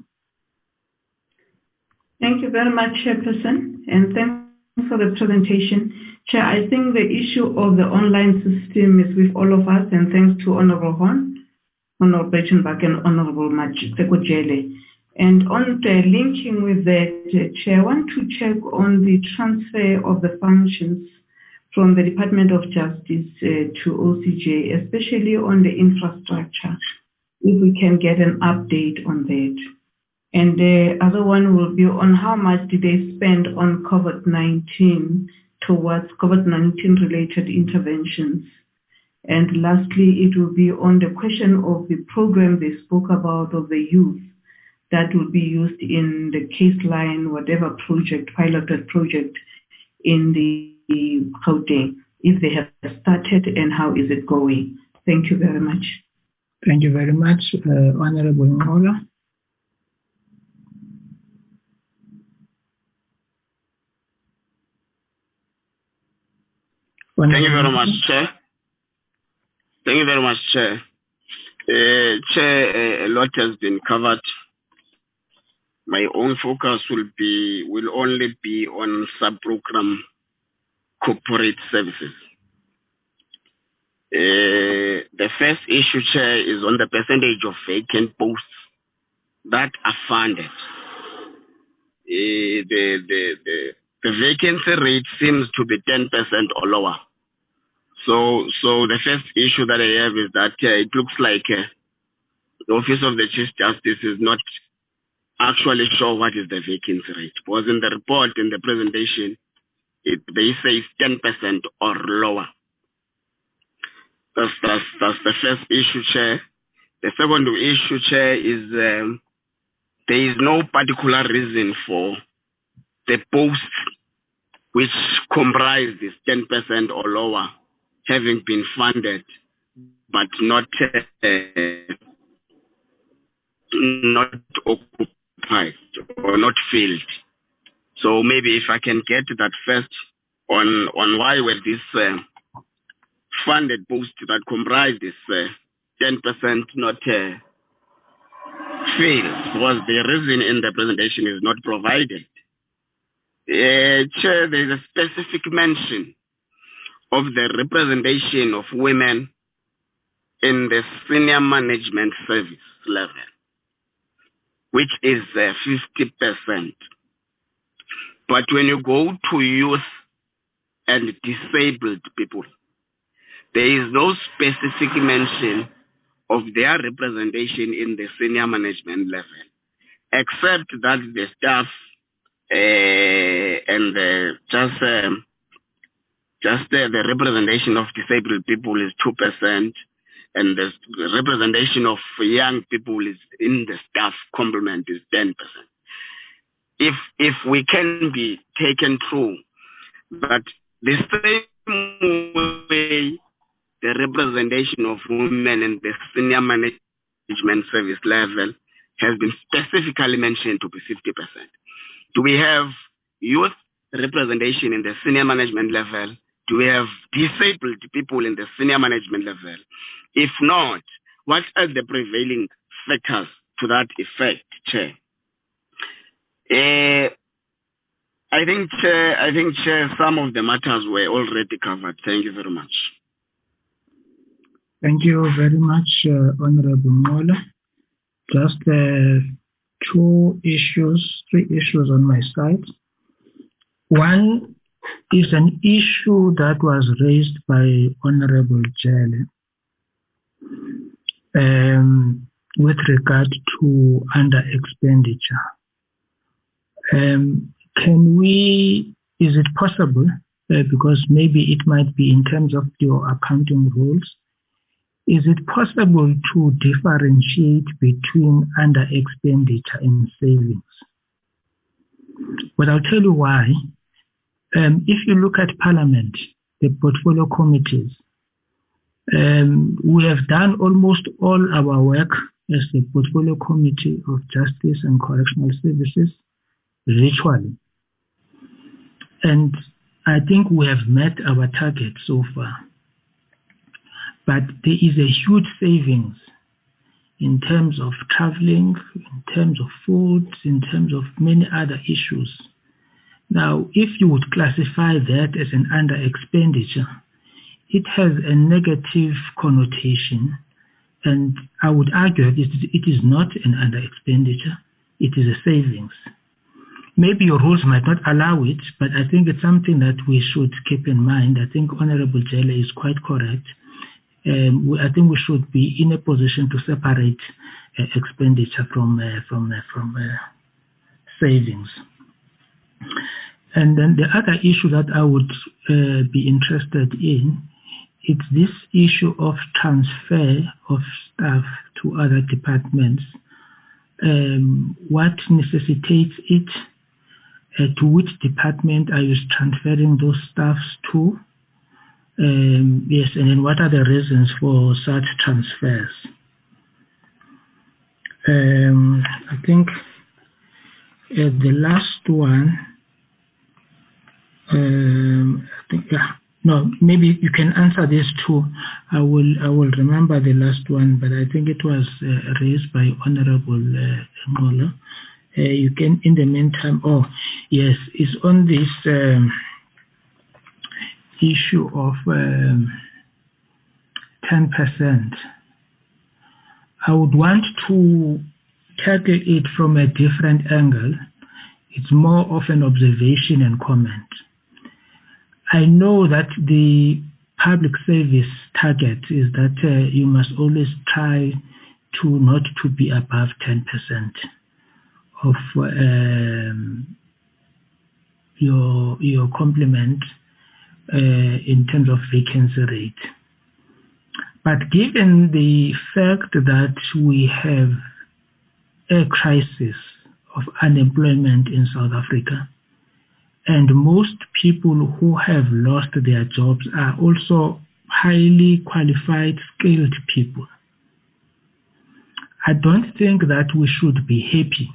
Speaker 2: Thank you very much, Chairperson, and thanks for the presentation. Chair, I think the issue of the online system is with all of us, and thanks to Honorable Horn, Honorable Breitenbach, and Honorable Kujeli. And on the linking with that, Chair, I want to check on the transfer of the functions from the Department of Justice to OCJ, especially on the infrastructure, if we can get an update on that. And the other one will be on how much did they spend on COVID-19 towards COVID-19 related interventions. And lastly, it will be on the question of the program they spoke about of the youth that will be used in the case line, whatever project, piloted project in the Gauteng, if they have started and how is it going. Thank you very much.
Speaker 1: Thank you very much, Honorable Ngola.
Speaker 10: Thank you very much, Chair. Thank you very much, Chair. Chair, a lot has been covered. My own focus will only be on sub-program corporate services. The first issue, Chair, is on the percentage of vacant posts that are funded. The vacancy rate seems to be 10% or lower. So the first issue that I have is that it looks like the Office of the Chief Justice is not actually sure what is the vacancy rate. Because in the report, in the presentation, they say it's 10% or lower. That's the first issue, Chair. The second issue, Chair, is there is no particular reason for the posts which comprise this 10% or lower having been funded but not occupied or not filled. So maybe if I can get that first on why were these funded posts that comprise this 10% not filled, was the reason in the presentation is not provided. Chair, there is a specific mention of the representation of women in the senior management service level, which is 50%. But when you go to youth and disabled people, there is no specific mention of their representation in the senior management level, except that the staff and the representation of disabled people is 2%, and the representation of young people is in the staff complement is 10%. If we can be taken through that the same way the representation of women in the senior management service level has been specifically mentioned to be 50%. Do we have youth representation in the senior management level? Do we have disabled people in the senior management level? If not, what are the prevailing factors to that effect, Chair? I think, Chair, some of the matters were already covered. Thank you very much.
Speaker 1: Thank you very much, Honorable Mola. Just 3 issues on my side. One is an issue that was raised by Honorable Jelle with regard to under expenditure. Is it possible, because maybe it might be in terms of your accounting rules, is it possible to differentiate between under expenditure and savings? But I'll tell you why. If you look at Parliament, the portfolio committees, we have done almost all our work as the Portfolio Committee of Justice and Correctional Services virtually. And I think we have met our target so far. But there is a huge savings in terms of traveling, in terms of food, in terms of many other issues. Now, if you would classify that as an under expenditure, it has a negative connotation, and I would argue that it is not an under expenditure, it is a savings. Maybe your rules might not allow it, but I think it's something that we should keep in mind. I think Honorable Jelle is quite correct. I think we should be in a position to separate expenditure from savings. And then the other issue that I would be interested in, it's this issue of transfer of staff to other departments. What necessitates it? To which department are you transferring those staffs to? Yes, and then what are the reasons for such transfers? I think the last one, maybe you can answer this too. I will remember the last one, but I think it was raised by Honorable Ngola. You can, in the meantime, it's on this issue of 10%. I would want to tackle it from a different angle. It's more of an observation and comment. I know that the public service target is that you must always try to not to be above 10% of your complement in terms of vacancy rate. But given the fact that we have a crisis of unemployment in South Africa, And most people who have lost their jobs are also highly qualified, skilled people. I don't think that we should be happy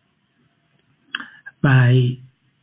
Speaker 1: by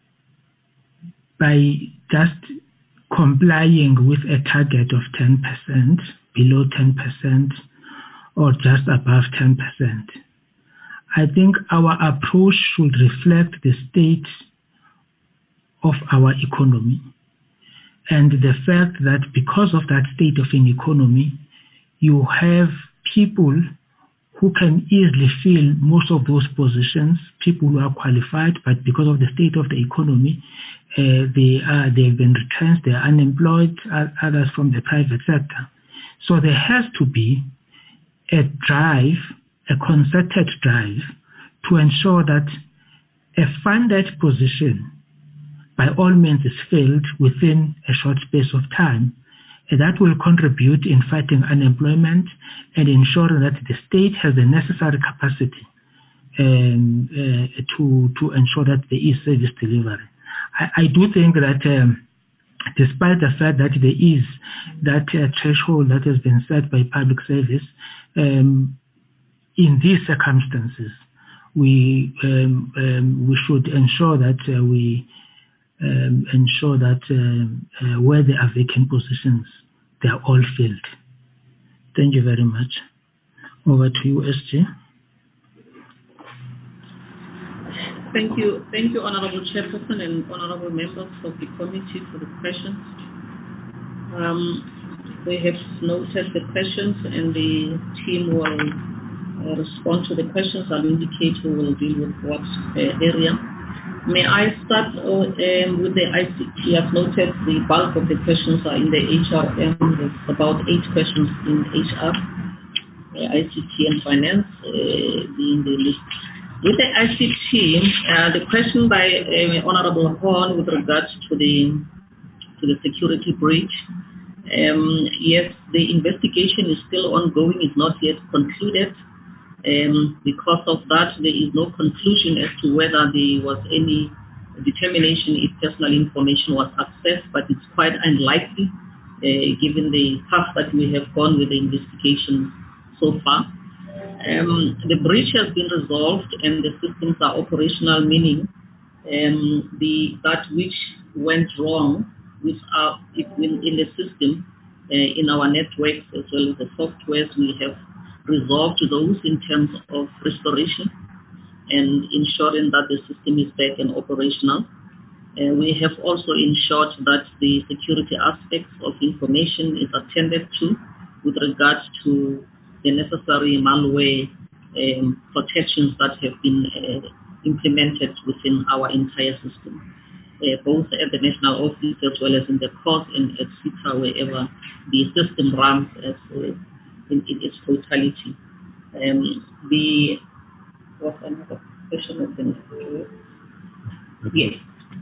Speaker 1: just complying with a target of 10%, below 10%, or just above 10%. I think our approach should reflect the state of our economy and the fact that because of that state of an economy, you have people who can easily fill most of those positions, people who are qualified, but because of the state of the economy, they've been retrenched, they're unemployed, others from the private sector. So there has to be a drive, a concerted drive, to ensure that a funded position by all means is filled within a short space of time. And that will contribute in fighting unemployment and ensuring that the state has the necessary capacity to ensure that there is service delivery. I do think that despite the fact that there is that threshold that has been set by public service, in these circumstances, we should ensure that where there are vacant positions, they are all filled. Thank you very much. Over to you, SG.
Speaker 3: Thank you, Honorable Chairperson and Honorable members of the committee for the questions. We have noted the questions and the team will respond to the questions. I'll indicate who will deal with what area. May I start with the ICT? I've noted the bulk of the questions are in the HRM. There's about 8 questions in HR, ICT and finance being the list. With the ICT, the question by Honorable Horn with regards to the security breach. Yes, the investigation is still ongoing. It's not yet concluded. Because of that, there is no conclusion as to whether there was any determination if personal information was accessed, but it's quite unlikely given the path that we have gone with the investigation so far. The breach has been resolved and the systems are operational, meaning that which went wrong in the system, in our networks as well as the softwares, we have resolved those in terms of restoration and ensuring that the system is back and operational. We have also ensured that the security aspects of information is attended to with regards to the necessary malware protections that have been implemented within our entire system, both at the national office as well as in the court and at CITA, wherever the system runs as in its totality. What's another question? Yes.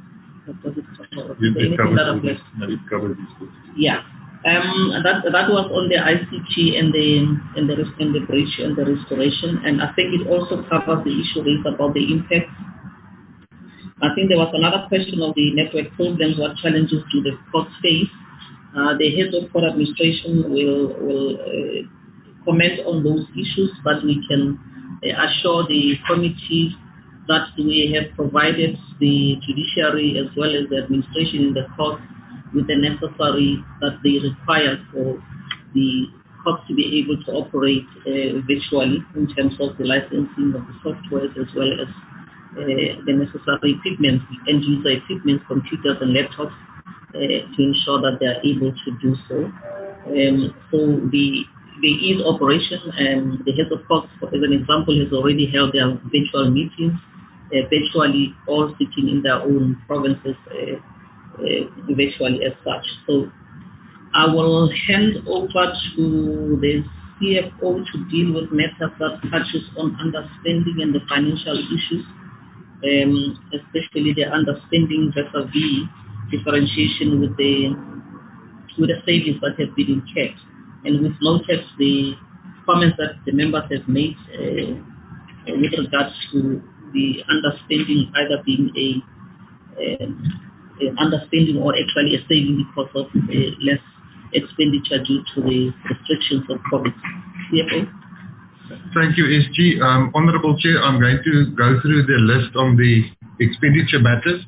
Speaker 3: Yeah. That was on the ICT and the breach and the restoration, and I think it also covers the issue raised about the impact. I think there was another question of the network problems. What challenges do the courts face? The head of court administration will comment on those issues, but we can assure the committee that we have provided the judiciary as well as the administration in the court with the necessary that they require for the courts to be able to operate virtually in terms of the licensing of the softwares as well as the necessary equipment, end user equipment, computers and laptops to ensure that they are able to do so. So there is operation, and the heads of courts, as an example, has already held their virtual meetings, virtually all sitting in their own provinces virtually as such. So I will hand over to the CFO to deal with matters that touches on understanding and the financial issues, especially the understanding vis-a-vis differentiation with the savings that have been kept. And we've noted the comments that the members have made with regards to the understanding either being underspending or actually a saving because of less expenditure due to the restrictions of COVID. CFO?
Speaker 5: Thank you, SG. Honorable Chair, I'm going to go through the list on the expenditure matters.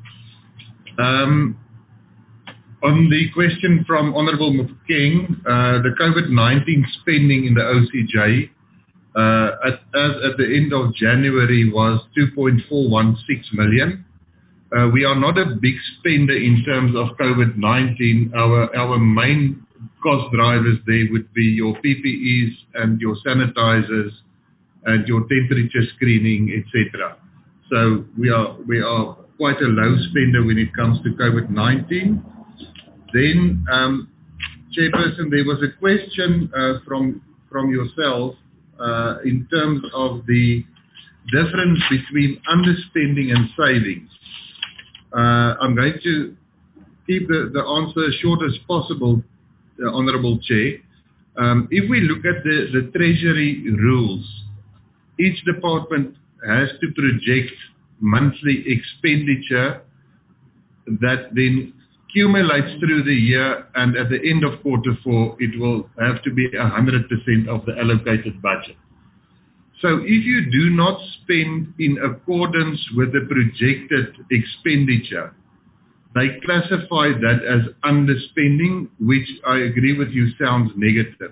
Speaker 5: On the question from Honorable Mufokeng, the COVID-19 spending in the OCJ at the end of January was 2.416 million. We are not a big spender in terms of COVID-19. Our main cost drivers there would be your PPEs and your sanitizers and your temperature screening, etc. So we are quite a low spender when it comes to COVID-19. Then, Chairperson, there was a question from yourself in terms of the difference between underspending and savings. I'm going to keep the answer as short as possible, Honourable Chair. If we look at the Treasury rules, each department has to project monthly expenditure that then accumulates through the year, and at the end of quarter 4, it will have to be 100% of the allocated budget. So if you do not spend in accordance with the projected expenditure, they classify that as underspending, which I agree with you sounds negative.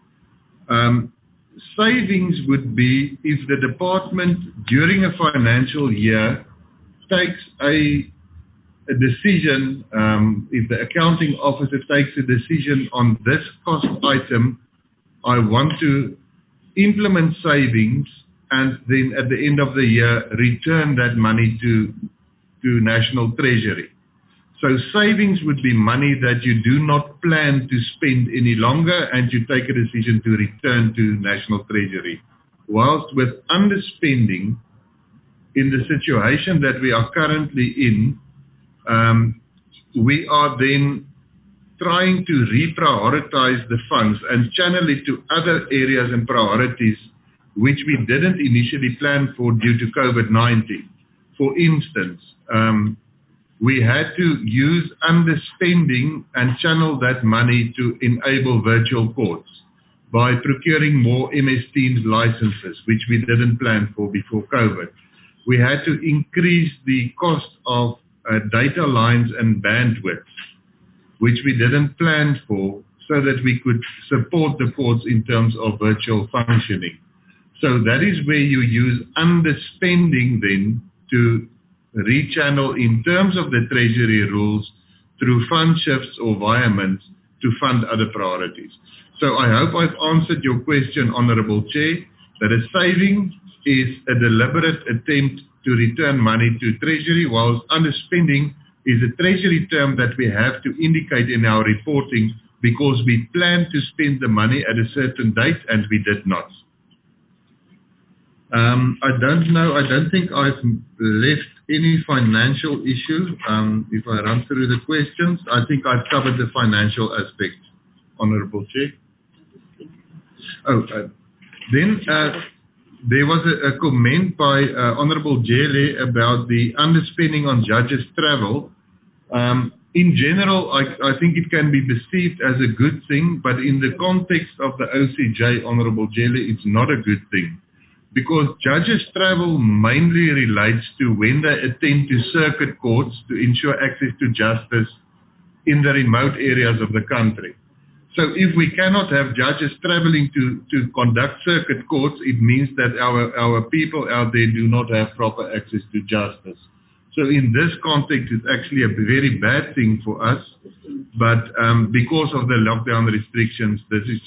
Speaker 5: Savings would be if the department during a financial year takes a decision, if the accounting officer takes a decision on this cost item, I want to implement savings and then at the end of the year return that money to National Treasury. So savings would be money that you do not plan to spend any longer and you take a decision to return to National Treasury. Whilst with underspending, in the situation that we are currently in, we are then trying to reprioritize the funds and channel it to other areas and priorities which we didn't initially plan for due to COVID-19. For instance, we had to use underspending and channel that money to enable virtual courts by procuring more MS Teams licenses, which we didn't plan for before COVID. We had to increase the cost of data lines and bandwidth, which we didn't plan for, so that we could support the courts in terms of virtual functioning. So that is where you use underspending then to rechannel in terms of the Treasury rules through fund shifts or virements to fund other priorities. So I hope I've answered your question, Honourable Chair, that a saving is a deliberate attempt to return money to Treasury, whilst underspending is a Treasury term that we have to indicate in our reporting because we planned to spend the money at a certain date and we did not. I don't think I've left any financial issue. If I run through the questions, I think I've covered the financial aspect, Honourable Chair. Then there was a comment by Honourable Jele about the underspending on judges' travel. In general, I think it can be perceived as a good thing, but in the context of the OCJ, Honourable Jele, it's not a good thing. Because judges' travel mainly relates to when they attend to circuit courts to ensure access to justice in the remote areas of the country. So if we cannot have judges traveling to conduct circuit courts, it means that our people out there do not have proper access to justice. So in this context, it's actually a very bad thing for us. But because of the lockdown restrictions, this is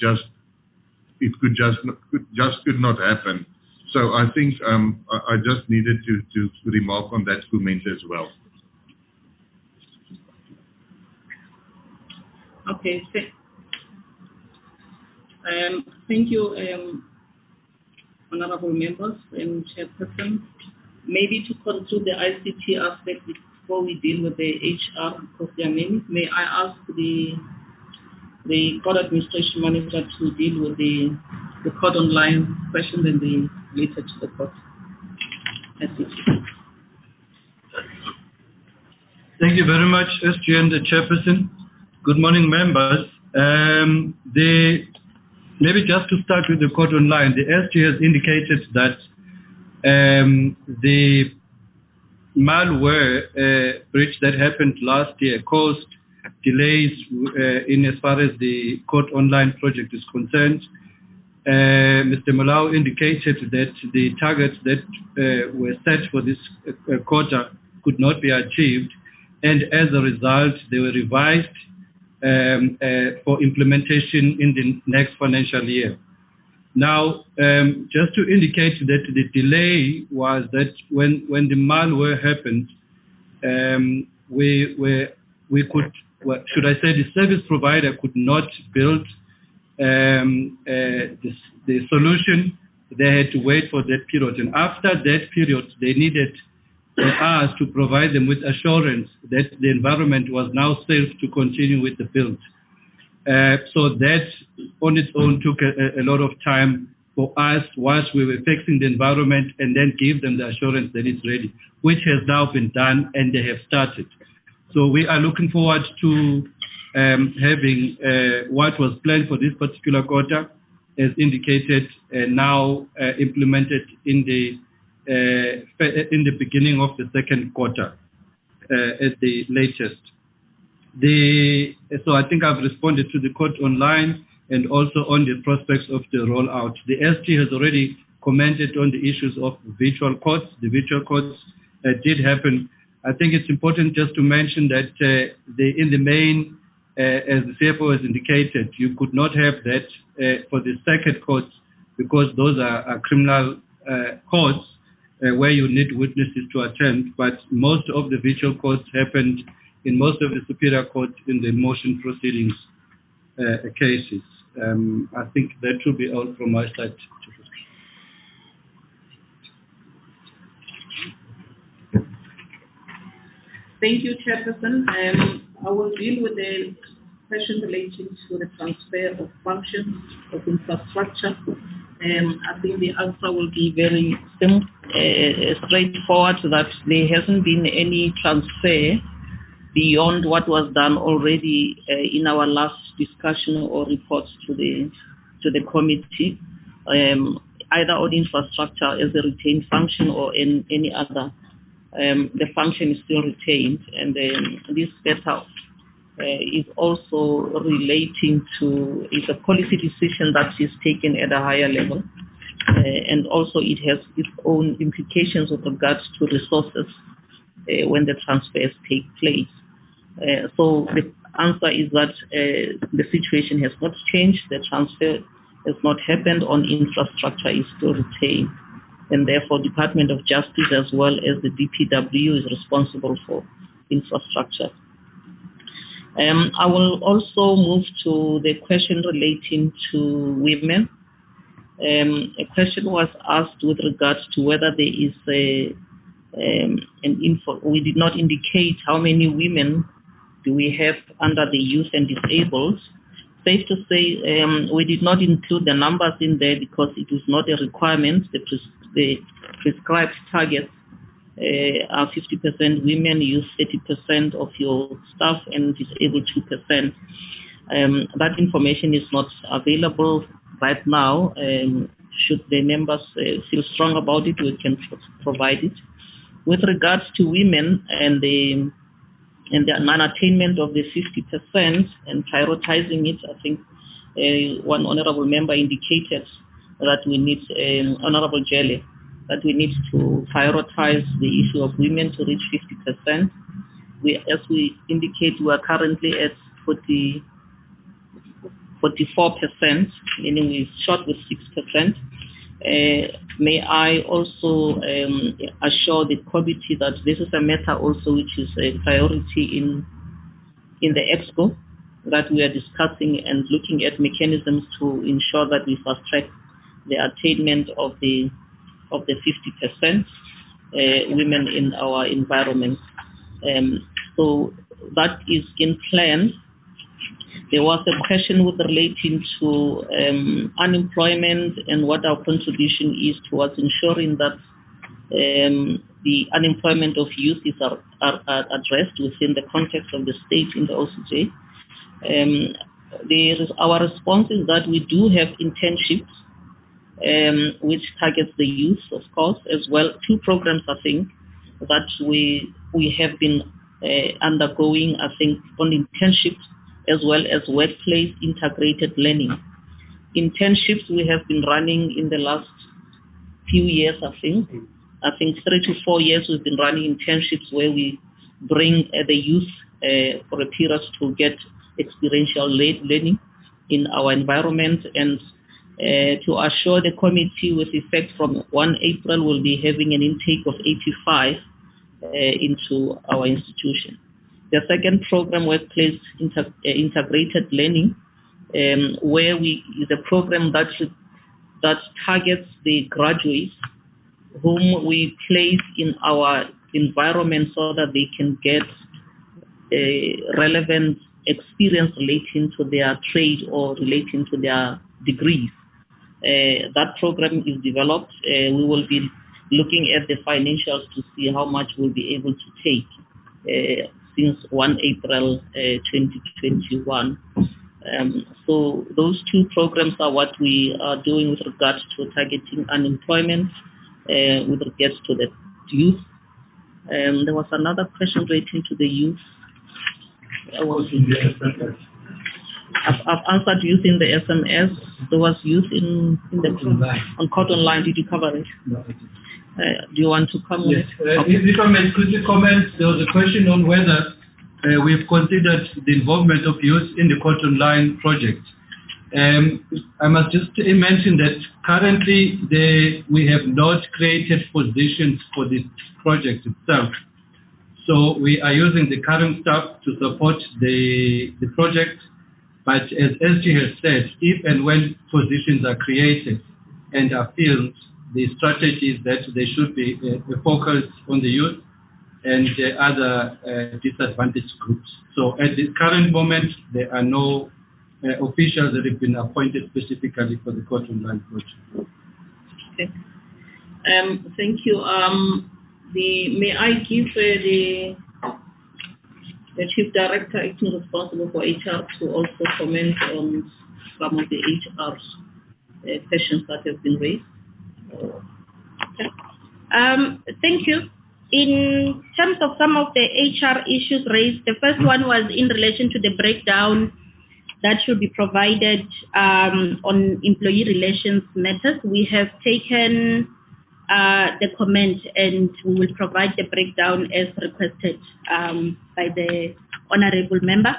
Speaker 5: could not happen. So I think I just needed to remark on that comment as well.
Speaker 3: Okay. Thank you, honourable members and chairperson. Maybe to conclude the ICT aspect before we deal with the HR, because there are many, may I ask the court administration manager to deal with the court online questions and the related to the court ICT.
Speaker 4: Thank you very much, SG and the Chairperson. Good morning, members. Maybe just to start with the court online, the SG has indicated that the malware breach that happened last year caused delays in as far as the court online project is concerned. Mr. Molau indicated that the targets that were set for this quarter could not be achieved, and as a result, they were revised for implementation in the next financial year. Now, just to indicate that the delay was that when the malware happened, the service provider could not build the solution. They had to wait for that period, and after that period, they needed us to provide them with assurance that the environment was now safe to continue with the build. So that on its own took a lot of time for us whilst we were fixing the environment and then give them the assurance that it's ready, which has now been done and they have started. So we are looking forward to having what was planned for this particular quarter as indicated now implemented in the beginning of the second quarter at the latest. So I think I've responded to the court online and also on the prospects of the rollout. The SG has already commented on the issues of virtual courts. The virtual courts did happen. I think it's important just to mention that in the main, as the CFO has indicated, you could not have that for the circuit courts because those are criminal courts where you need witnesses to attend, but most of the virtual courts happened in most of the superior courts in the motion proceedings cases. I think that should be all from my side.
Speaker 3: Thank you, Chairperson. I will deal with the question relating to the transfer of functions of infrastructure. I think the answer will be very simple, straightforward, that there hasn't been any transfer beyond what was done already in our last discussion or reports to the committee, either on infrastructure as a retained function or in any other. The function is still retained, and this setup is also relating to a policy decision that is taken at a higher level, and also it has its own implications with regards to resources when the transfers take place. So the answer is that the situation has not changed. The transfer has not happened on infrastructure, is still retained. And therefore, Department of Justice as well as the DPW is responsible for infrastructure. I will also move to the question relating to women. A question was asked with regards to whether there is we did not indicate how many women do we have under the youth and disabled. Safe to say, we did not include the numbers in there because it was not a requirement. The prescribed targets are 50% women, youth 30% of your staff, and disabled 2%. That information is not available right now. Should the members feel strong about it, we can provide it. With regards to women and the non-attainment of the 50% and prioritizing it, I think one honorable member indicated that we need, Honorable Jelle, that we need to prioritize the issue of women to reach 50%. As we indicate, we are currently at 44%, meaning we're short with 6%. May I also assure the committee that this is a matter also which is a priority in the EXCO, that we are discussing and looking at mechanisms to ensure that we fast track the attainment of the 50% women in our environment. So that is in plan. There was a question with relating to unemployment and what our contribution is towards ensuring that the unemployment of youth is addressed within the context of the state in the OCJ. Our response is that we do have internships, which targets the youth, of course, as well. 2 programs, I think, that we have been undergoing, I think, on internships as well as workplace integrated learning. Internships we have been running in the last few years, I think 3 to 4 years we've been running internships where we bring the youth for a period to get experiential learning in our environment, and to assure the committee with effect from 1 April we'll be having an intake of 85 into our institution. The second program, Workplace Integrated Learning, where is a program that targets the graduates whom we place in our environment so that they can get relevant experience relating to their trade or relating to their degrees. That program is developed. We will be looking at the financials to see how much we'll be able to take since 1 April 2021. So those 2 programs are what we are doing with regards to targeting unemployment with regards to the youth. There was another question relating to the youth. I've answered youth in the SMS. There was youth in the on Court Online. Did you cover it?
Speaker 11: No.
Speaker 3: Do you want to comment?
Speaker 11: Yes. If I may quickly comment, there was a question on whether we've considered the involvement of youth in the Court Online project. I must just mention that currently we have not created positions for this project itself. So we are using the current staff to support the project. But as SG has said, if and when positions are created and are filled, the strategy is that there should be a focus on the youth and other disadvantaged groups. So at the current moment, there are no officials that have been appointed specifically for the Court Online project.
Speaker 3: Okay. Thank you. May I give the Chief Director acting responsible for HR to also comment on some of the HR questions that have been raised?
Speaker 7: Okay. Thank you. In terms of some of the HR issues raised, the first one was in relation to the breakdown that should be provided on employee relations matters. We have taken the comment and we will provide the breakdown as requested by the honorable member.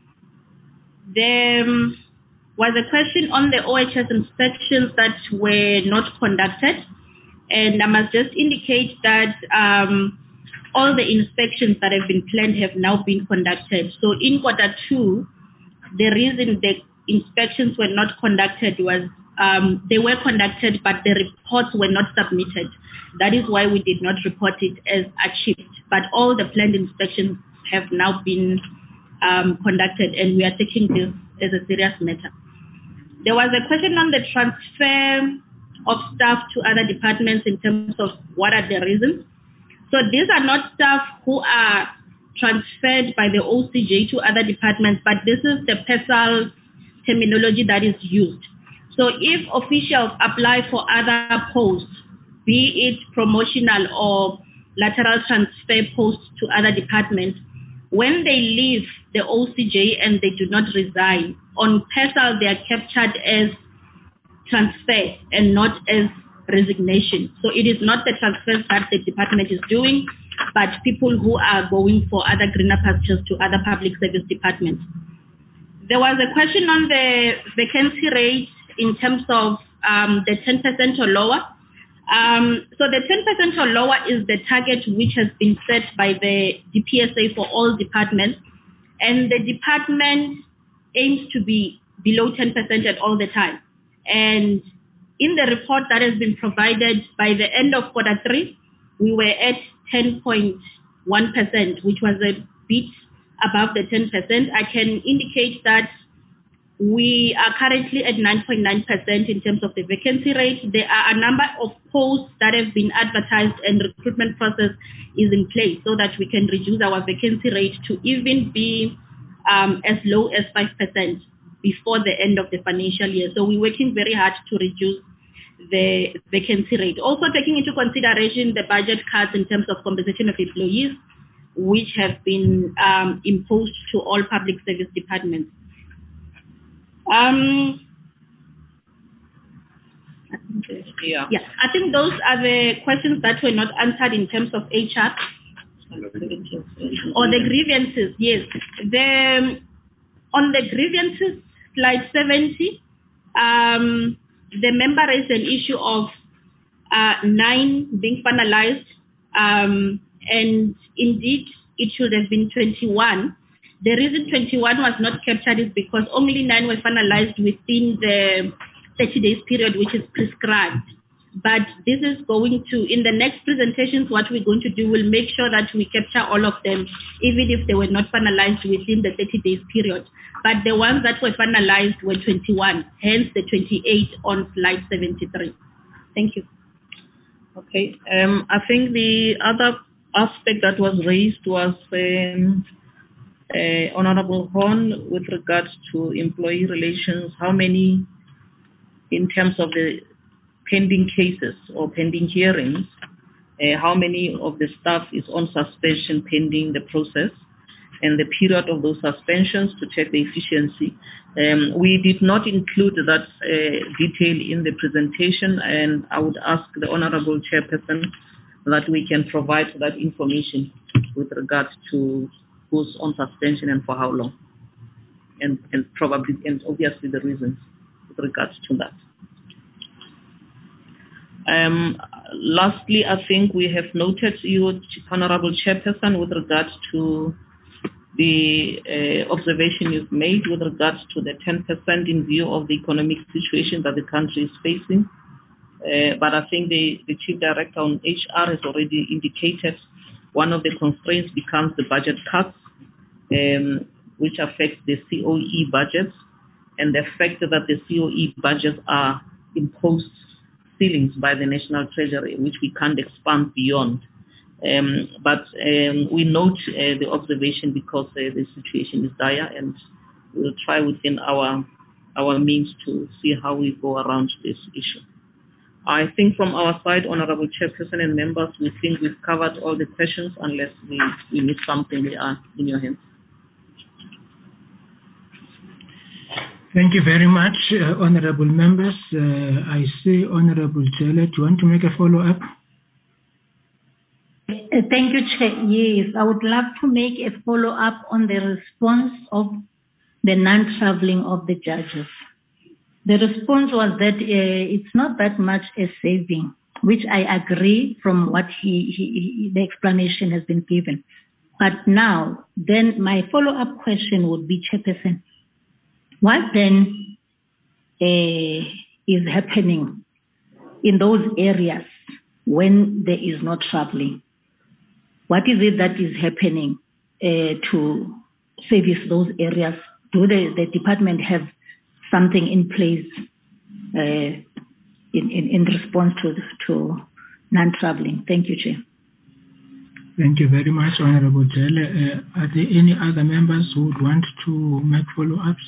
Speaker 7: There was a question on the OHS inspections that were not conducted, and I must just indicate that all the inspections that have been planned have now been conducted. So in Q2, the reason the inspections were not conducted was they were conducted, but the reports were not submitted. That is why we did not report it as achieved. But all the planned inspections have now been conducted, and we are taking this as a serious matter. There was a question on the transfer of staff to other departments in terms of what are the reasons. So these are not staff who are transferred by the OCJ to other departments, but this is the PESAL terminology that is used. So if officials apply for other posts, be it promotional or lateral transfer posts to other departments, when they leave the OCJ and they do not resign, on PESAL they are captured as transfer and not as resignation. So it is not the transfers that the department is doing, but people who are going for other greener pastures to other public service departments. There was a question on the vacancy rate in terms of the 10% or lower. So the 10% or lower is the target which has been set by the DPSA for all departments, and the department aims to be below 10% at all the time. And in the report that has been provided, by the end of Q3, we were at 10.1%, which was a bit above the 10%. I can indicate that We are currently at 9.9% in terms of the vacancy rate. There are a number of posts that have been advertised and recruitment process is in place so that we can reduce our vacancy rate to even be as low as 5% before the end of the financial year. So we're working very hard to reduce the vacancy rate. Also taking into consideration the budget cuts in terms of compensation of employees, which have been imposed to all public service departments. I think those are the questions that were not answered in terms of HR. Or the grievances, yes. On the grievances, slide 70, the member raised an issue of 9 being finalized, and indeed it should have been 21. The reason 21 was not captured is because only 9 were finalized within the 30 days period which is prescribed. But this is going to, in the next presentations, what we're going to do, we'll make sure that we capture all of them, even if they were not finalized within the 30 days period. But the ones that were finalized were 21, hence the 28 on slide 73. Thank you.
Speaker 3: Okay. I think the other aspect that was raised was Honorable Horn with regards to employee relations. How many, in terms of the pending cases or pending hearings, how many of the staff is on suspension pending the process and the period of those suspensions to check the efficiency. We did not include that detail in the presentation, and I would ask the Honorable Chairperson that we can provide that information with regards to who's on suspension and for how long, and probably and obviously the reasons with regards to that. Lastly, I think we have noted your Honorable Chairperson with regards to the observation you've made with regards to the 10% in view of the economic situation that the country is facing. But I think the Chief Director on HR has already indicated one of the constraints becomes the budget cuts, which affects the COE budgets, and the fact that the COE budgets are imposed ceilings by the National Treasury, which we can't expand beyond. But we note the observation because the situation is dire, and we'll try within our means to see how we go around this issue. I think from our side, Honorable Chairperson and members, we think we've covered all the questions. Unless we miss something, they are in your hands.
Speaker 1: Thank you very much, honorable members. I see Honorable Jelle. Do you want to make a follow-up?
Speaker 7: Thank you, Chair. Yes, I would love to make a follow-up on the response of the non-traveling of the judges. The response was that it's not that much a saving, which I agree from what the explanation has been given. But now, then my follow-up question would be, Chairperson, what then is happening in those areas when there is no traveling? What is it that is happening to service those areas? Do the department have something in place in response to non-traveling? Thank you, Chair.
Speaker 1: Thank you very much, Honorable Jelle. Are there any other members who would want to make follow-ups?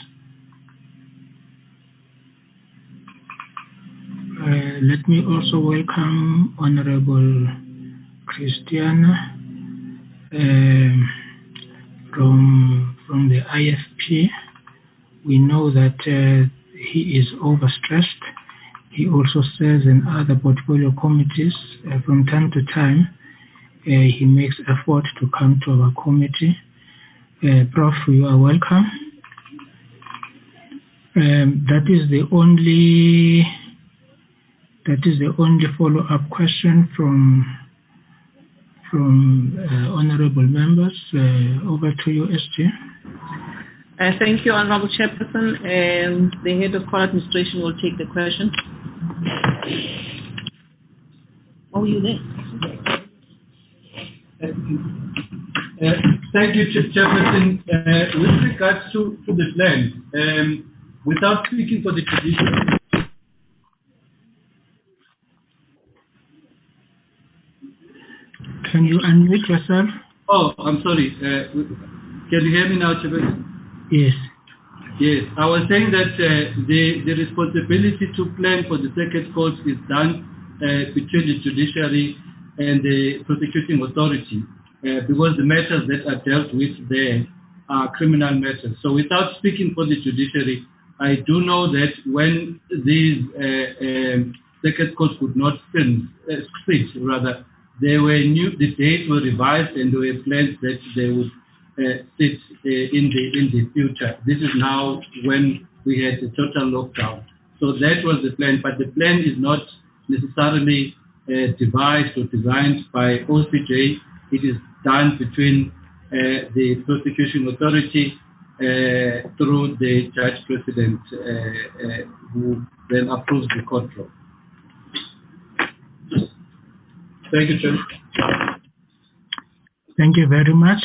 Speaker 1: Let me also welcome Honorable Christiana from the IFP. We know that he is overstressed. He also serves in other portfolio committees. From time to time, he makes effort to come to our committee. Prof, you are welcome. That is the only follow-up question from honorable members. Over to you, SG.
Speaker 3: Thank you, Honorable Chairperson. The Head of Core Administration will take the question. Oh, you there?
Speaker 11: Thank you, Chairperson. With regards to the plan, without speaking for the judiciary.
Speaker 1: Can you unmute yourself?
Speaker 11: Oh, I'm sorry. Can you hear me now, Chairman?
Speaker 1: Yes.
Speaker 11: Yes, I was saying that the responsibility to plan for the circuit court is done between the judiciary and the prosecuting authority because the matters that are dealt with there are criminal matters. So without speaking for the judiciary, I do know that when these circuit courts could not sit, the dates were revised and there were plans that they would sit in the future. This is now when we had a total lockdown. So that was the plan, but the plan is not necessarily devised or designed by OCJ. It is done between the prosecution authority through the judge president who then approves the court law. Thank you, Chair.
Speaker 1: Thank you very much.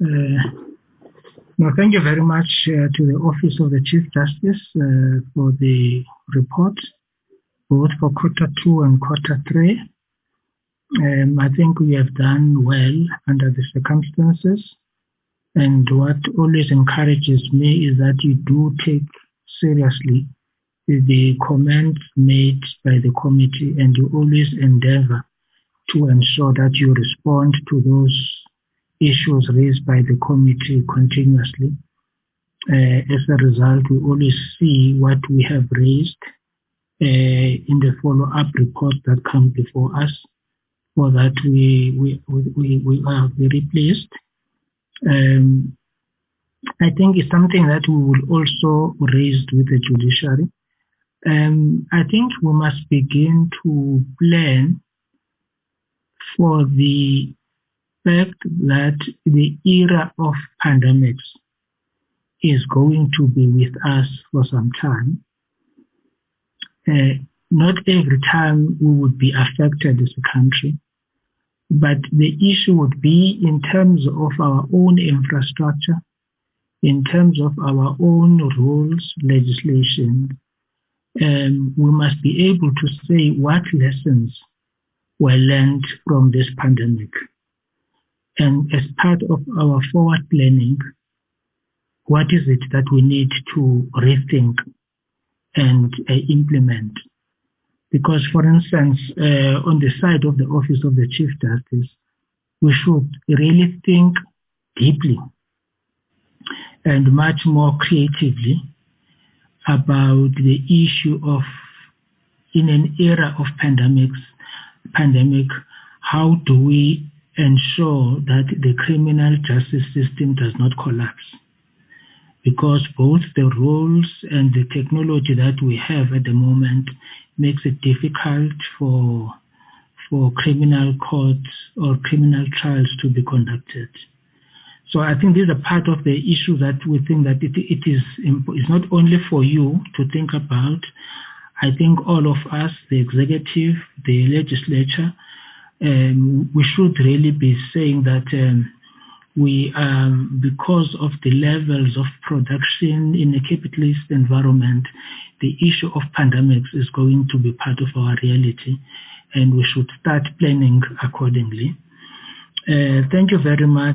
Speaker 1: Thank you very much to the Office of the Chief Justice for the report, both for quarter 2 and quarter 3. I think we have done well under the circumstances. And what always encourages me is that you do take seriously the comments made by the committee and you always endeavor to ensure that you respond to those issues raised by the committee continuously. As a result, we always see what we have raised in the follow-up reports that come before us. For that, we are very pleased. I think it's something that we will also raise with the judiciary. I think we must begin to plan for the fact that the era of pandemics is going to be with us for some time. Not every time we would be affected as a country, but the issue would be in terms of our own infrastructure, in terms of our own rules, legislation. We must be able to say what lessons were learned from this pandemic. And as part of our forward planning, what is it that we need to rethink and implement? Because, for instance, on the side of the Office of the Chief Justice, we should really think deeply and much more creatively about the issue of, in an era of pandemic, how do we ensure that the criminal justice system does not collapse? Because both the rules and the technology that we have at the moment makes it difficult for criminal courts or criminal trials to be conducted. So I think these are part of the issue that we think that it is not only for you to think about. I think all of us, the executive, the legislature, we should really be saying that we, because of the levels of production in a capitalist environment, the issue of pandemics is going to be part of our reality, and we should start planning accordingly. Thank you very much,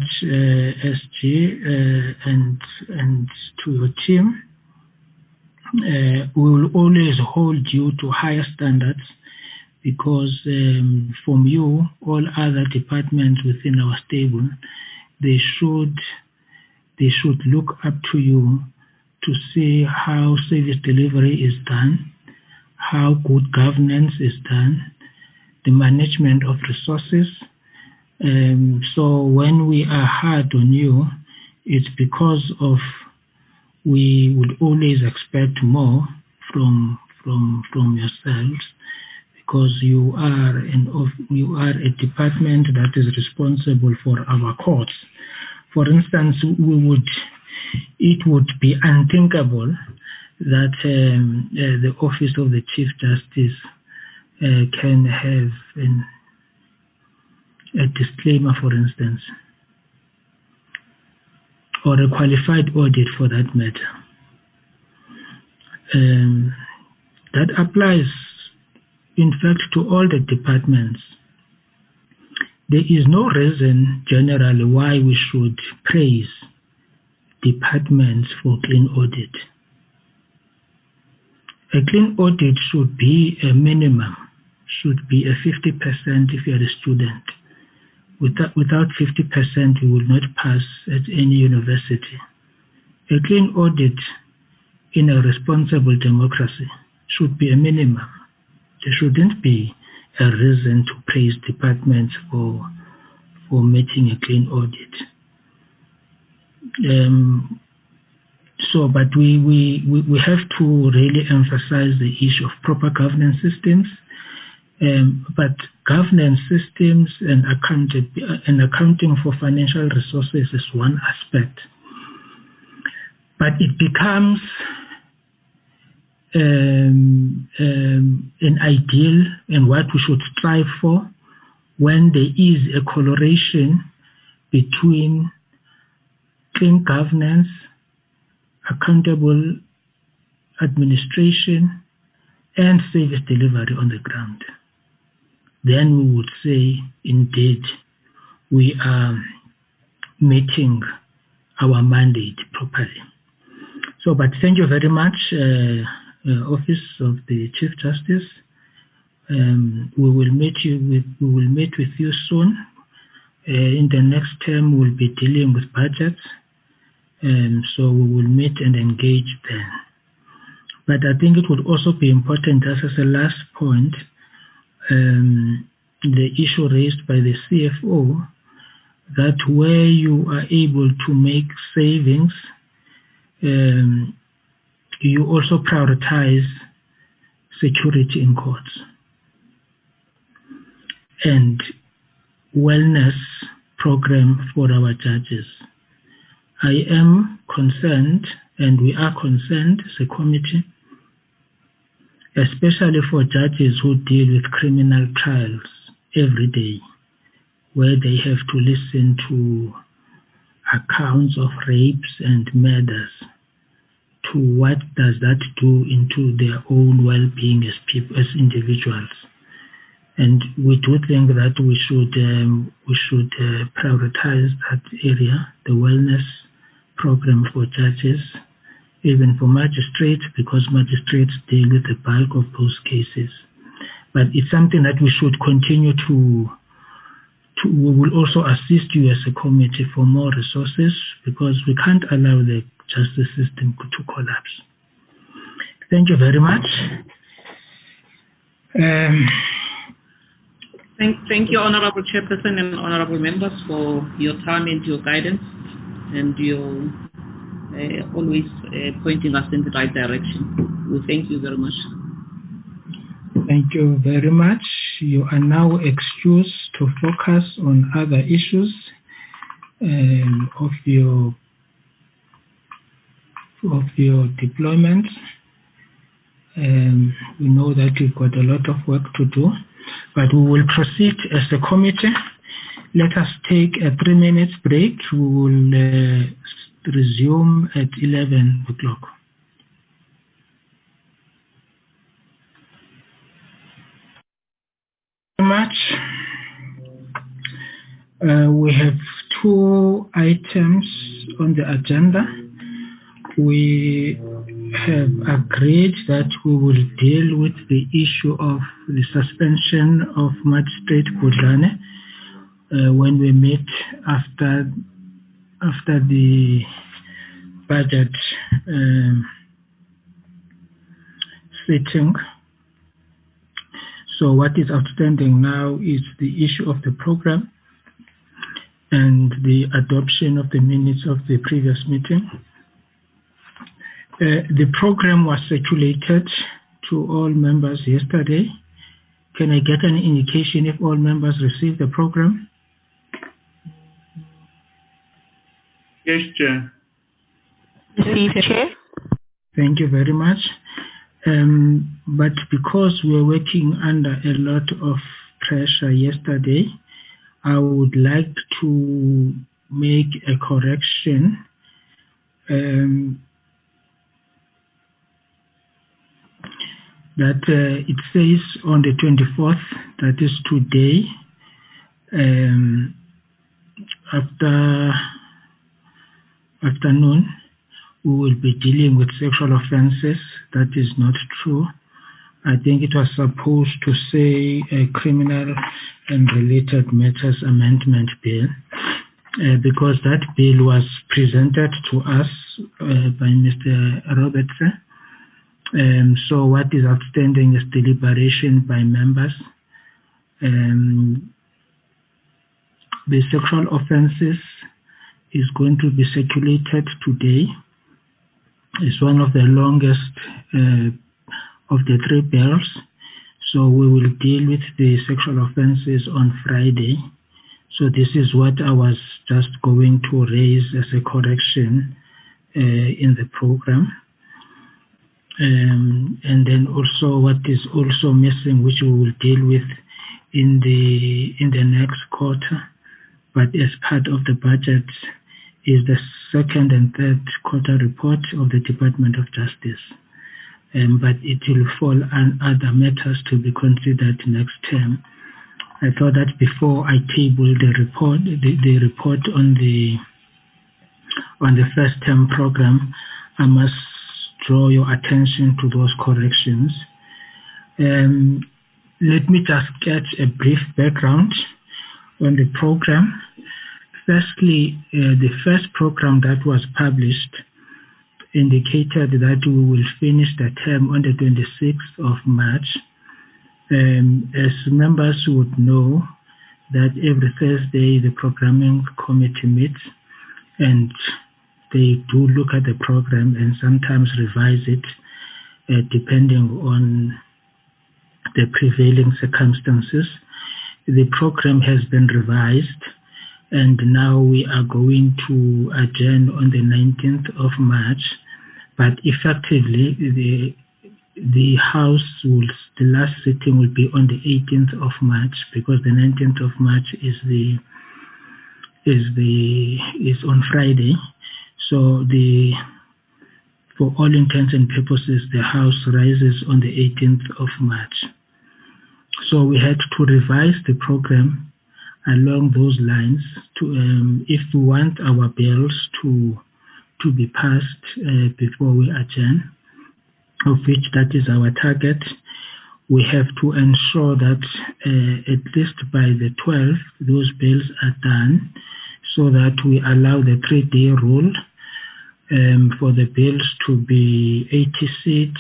Speaker 1: SG, and to your team. We will always hold you to higher standards because from you, all other departments within our stable, they should look up to you to see how service delivery is done, how good governance is done, the management of resources. So when we are hard on you, it's because of we would always expect more from yourselves, because you are a department that is responsible for our courts. For instance, it would be unthinkable that the Office of the Chief Justice can have a disclaimer, for instance, or a qualified audit for that matter. That applies, in fact, to all the departments. There is no reason generally why we should praise departments for clean audit. A clean audit should be a minimum, should be a 50% if you're a student. Without 50%, you will not pass at any university. A clean audit in a responsible democracy should be a minimum. There shouldn't be a reason to praise departments for making a clean audit. But we have to really emphasize the issue of proper governance systems. But governance systems and accounting for financial resources is one aspect. But it becomes an ideal and what we should strive for when there is a correlation between clean governance, accountable administration, and service delivery on the ground. Then we would say, indeed, we are meeting our mandate properly. But thank you very much, Office of the Chief Justice. We will meet with you soon. In the next term, we'll be dealing with budgets, so we will meet and engage then. But I think it would also be important, as a last point, the issue raised by the CFO, that where you are able to make savings, you also prioritize security in courts and wellness program for our judges. I am concerned, and we are concerned as a committee, especially for judges who deal with criminal trials every day, where they have to listen to accounts of rapes and murders. To what does that do into their own well-being as people, as individuals? And we do think that we should prioritize that area, the wellness program for judges, even for magistrates, because magistrates deal with the bulk of those cases. But it's something that we should continue to we will also assist you as a committee for more resources, because we can't allow the justice system to collapse. Thank you very much.
Speaker 3: Thank you, Honorable Chairperson and Honorable Members, for your time and your guidance, and your always pointing us in the right direction. We thank you very much.
Speaker 1: Thank you very much. You are now excused to focus on other issues of your deployment. We know that you've got a lot of work to do, but we will proceed as a committee. Let us take a 3-minute break. We will resume at 11 o'clock. Much. We have 2 items on the agenda. We have agreed that we will deal with the issue of the suspension of Magistrate Kudlane when we meet after the budget sitting. So what is outstanding now is the issue of the program and the adoption of the minutes of the previous meeting. The program was circulated to all members yesterday. Can I get an indication if all members received the program?
Speaker 6: Yes, Chair.
Speaker 9: Received, Chair.
Speaker 1: Thank you very much. But because we were working under a lot of pressure yesterday, I would like to make a correction. that it says on the 24th, that is today, afternoon, we will be dealing with sexual offences. That is not true. I think it was supposed to say a criminal and related matters amendment bill, because that bill was presented to us by Mr. Robertson. So what is outstanding is deliberation by members. The sexual offences is going to be circulated today. It's one of the longest of the three bills. So we will deal with the sexual offences on Friday. So this is what I was just going to raise as a correction in the program. And then also what is also missing, which we will deal with in the next quarter, but as part of the budget, is the second and third quarter report of the Department of Justice. But it will fall on other matters to be considered next term. I thought that before I table the report, the report on the first term program, I must draw your attention to those corrections. Let me just get a brief background on the program. Firstly, the first program that was published indicated that we will finish the term on the 26th of March. As members would know, that every Thursday the programming committee meets and they do look at the program and sometimes revise it depending on the prevailing circumstances. The program has been revised, and now we are going to adjourn on the 19th of March, but effectively the House the last sitting will be on the 18th of March, because the 19th of March is on Friday. So for all intents and purposes, the House rises on the 18th of March. So we had to revise the program along those lines to, if we want our bills to be passed before we adjourn, of which that is our target, we have to ensure that at least by the 12th, those bills are done, so that we allow the 3-day rule for the bills to be 80 seats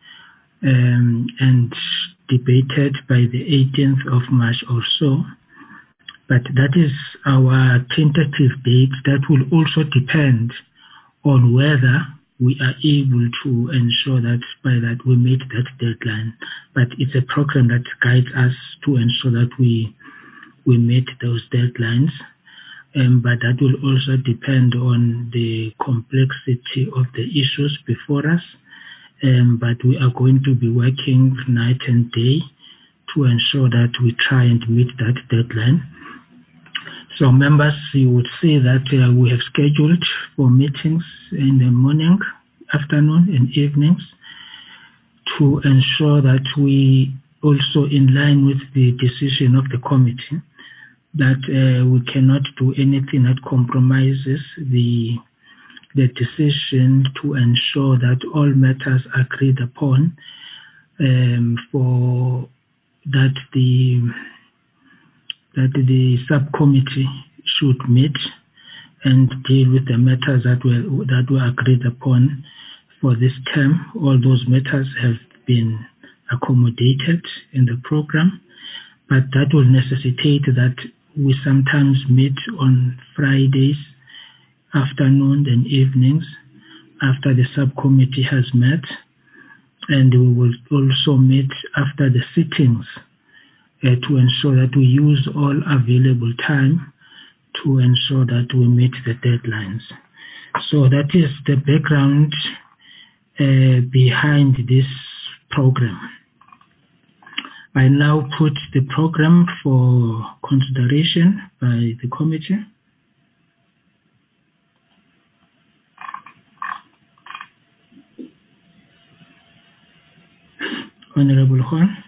Speaker 1: and debated by the 18th of March or so. But that is our tentative date. That will also depend on whether we are able to ensure that by that we meet that deadline. But it's a program that guides us to ensure that we meet those deadlines. But that will also depend on the complexity of the issues before us. But we are going to be working night and day to ensure that we try and meet that deadline. So members, you would see that we have scheduled for meetings in the morning, afternoon and evenings to ensure that we also in line with the decision of the committee, that we cannot do anything that compromises the decision to ensure that all matters are agreed upon, for that the subcommittee should meet and deal with the matters that were agreed upon for this term. All those matters have been accommodated in the program, but that will necessitate that we sometimes meet on Fridays, afternoon and evenings after the subcommittee has met, and we will also meet after the sittings to ensure that we use all available time to ensure that we meet the deadlines. So that is the background behind this program. I now put the program for consideration by the committee. Honorable Horn.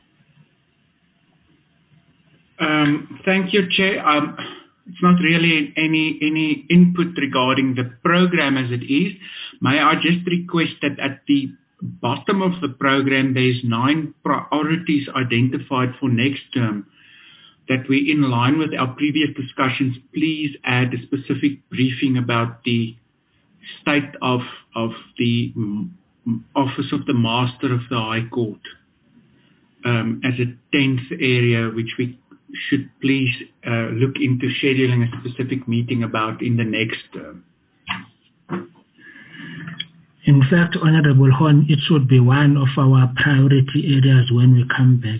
Speaker 6: Thank you, Chair. It's not really any input regarding the program as it is. May I just request that at the bottom of the program there is 9 priorities identified for next term, that we, in line with our previous discussions, please add a specific briefing about the state of the Office of the Master of the High Court as a 10th area, which we should please look into scheduling a specific meeting about in the next term.
Speaker 1: In fact, Honorable Horn, it should be one of our priority areas when we come back.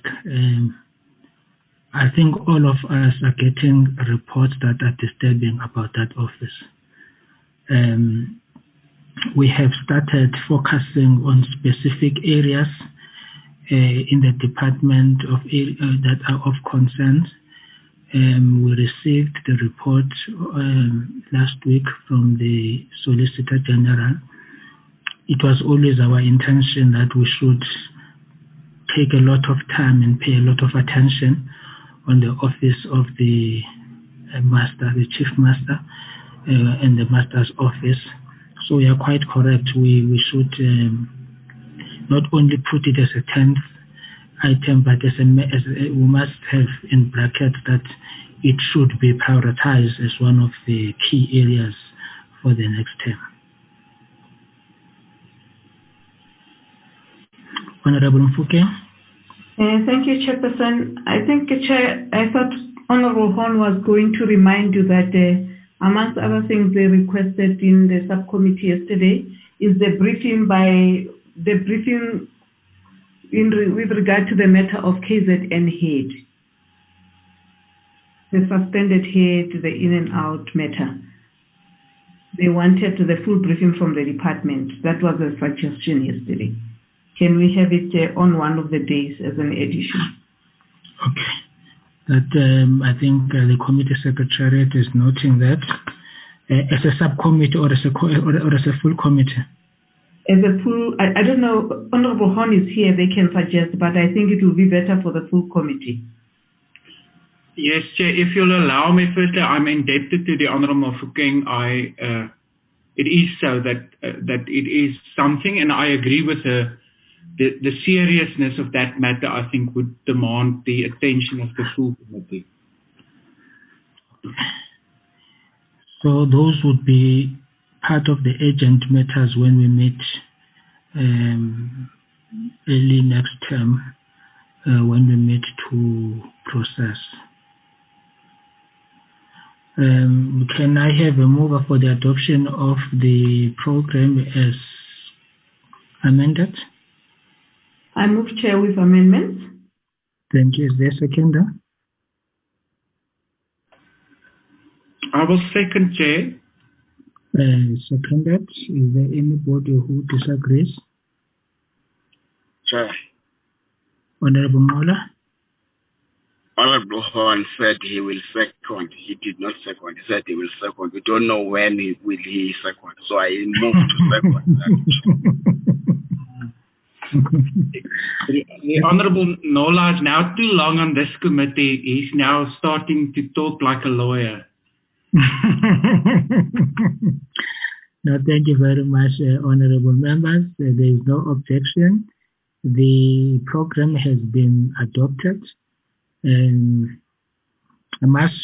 Speaker 1: I think all of us are getting reports that are disturbing about that office. We have started focusing on specific areas in the department that are of concern. We received the report last week from the Solicitor General. It was always our intention that we should take a lot of time and pay a lot of attention on the office of the Master, the Chief Master, and the Master's office. So we are quite correct. We should not only put it as a 10th item, but we must have in brackets that it should be prioritized as one of the key areas for the next term. Honorable Mfuke.
Speaker 2: Thank you, Chairperson. I think, Chair, I thought Honorable Horn was going to remind you that amongst other things they requested in the subcommittee yesterday is the briefing with regard to the matter of KZN head, the suspended head, the in and out matter. They wanted the full briefing from the department. That was a suggestion yesterday. Can we have it on one of the days as an addition?
Speaker 1: Okay. That I think the committee secretariat is noting that as a subcommittee or as a full committee.
Speaker 2: As a full, I don't know. Honorable Horn is here. They can suggest, but I think it will be better for the full committee.
Speaker 6: Yes, Chair. If you'll allow me, firstly, I'm indebted to the Honorable Mofokeng. It is so that it is something, and I agree with her. The seriousness of that matter, I think, would demand the attention of the full committee.
Speaker 1: So those would be part of the urgent matters when we meet early next term, when we meet to process. Can I have a mover for the adoption of the program as amended?
Speaker 2: I move, Chair, with amendments.
Speaker 1: Thank you. Is there a seconder?
Speaker 6: I will second, Chair.
Speaker 1: Seconded. Is there anybody who disagrees?
Speaker 10: Chair.
Speaker 1: Honorable Mola?
Speaker 10: Honorable Horn said he will second. He did not second. He said he will second. We don't know when he will second. So I move to second that.
Speaker 6: The Honorable Nola is now too long on this committee. He's now starting to talk like a lawyer.
Speaker 1: No, thank you very much, honorable members. There is no objection. The program has been adopted. I must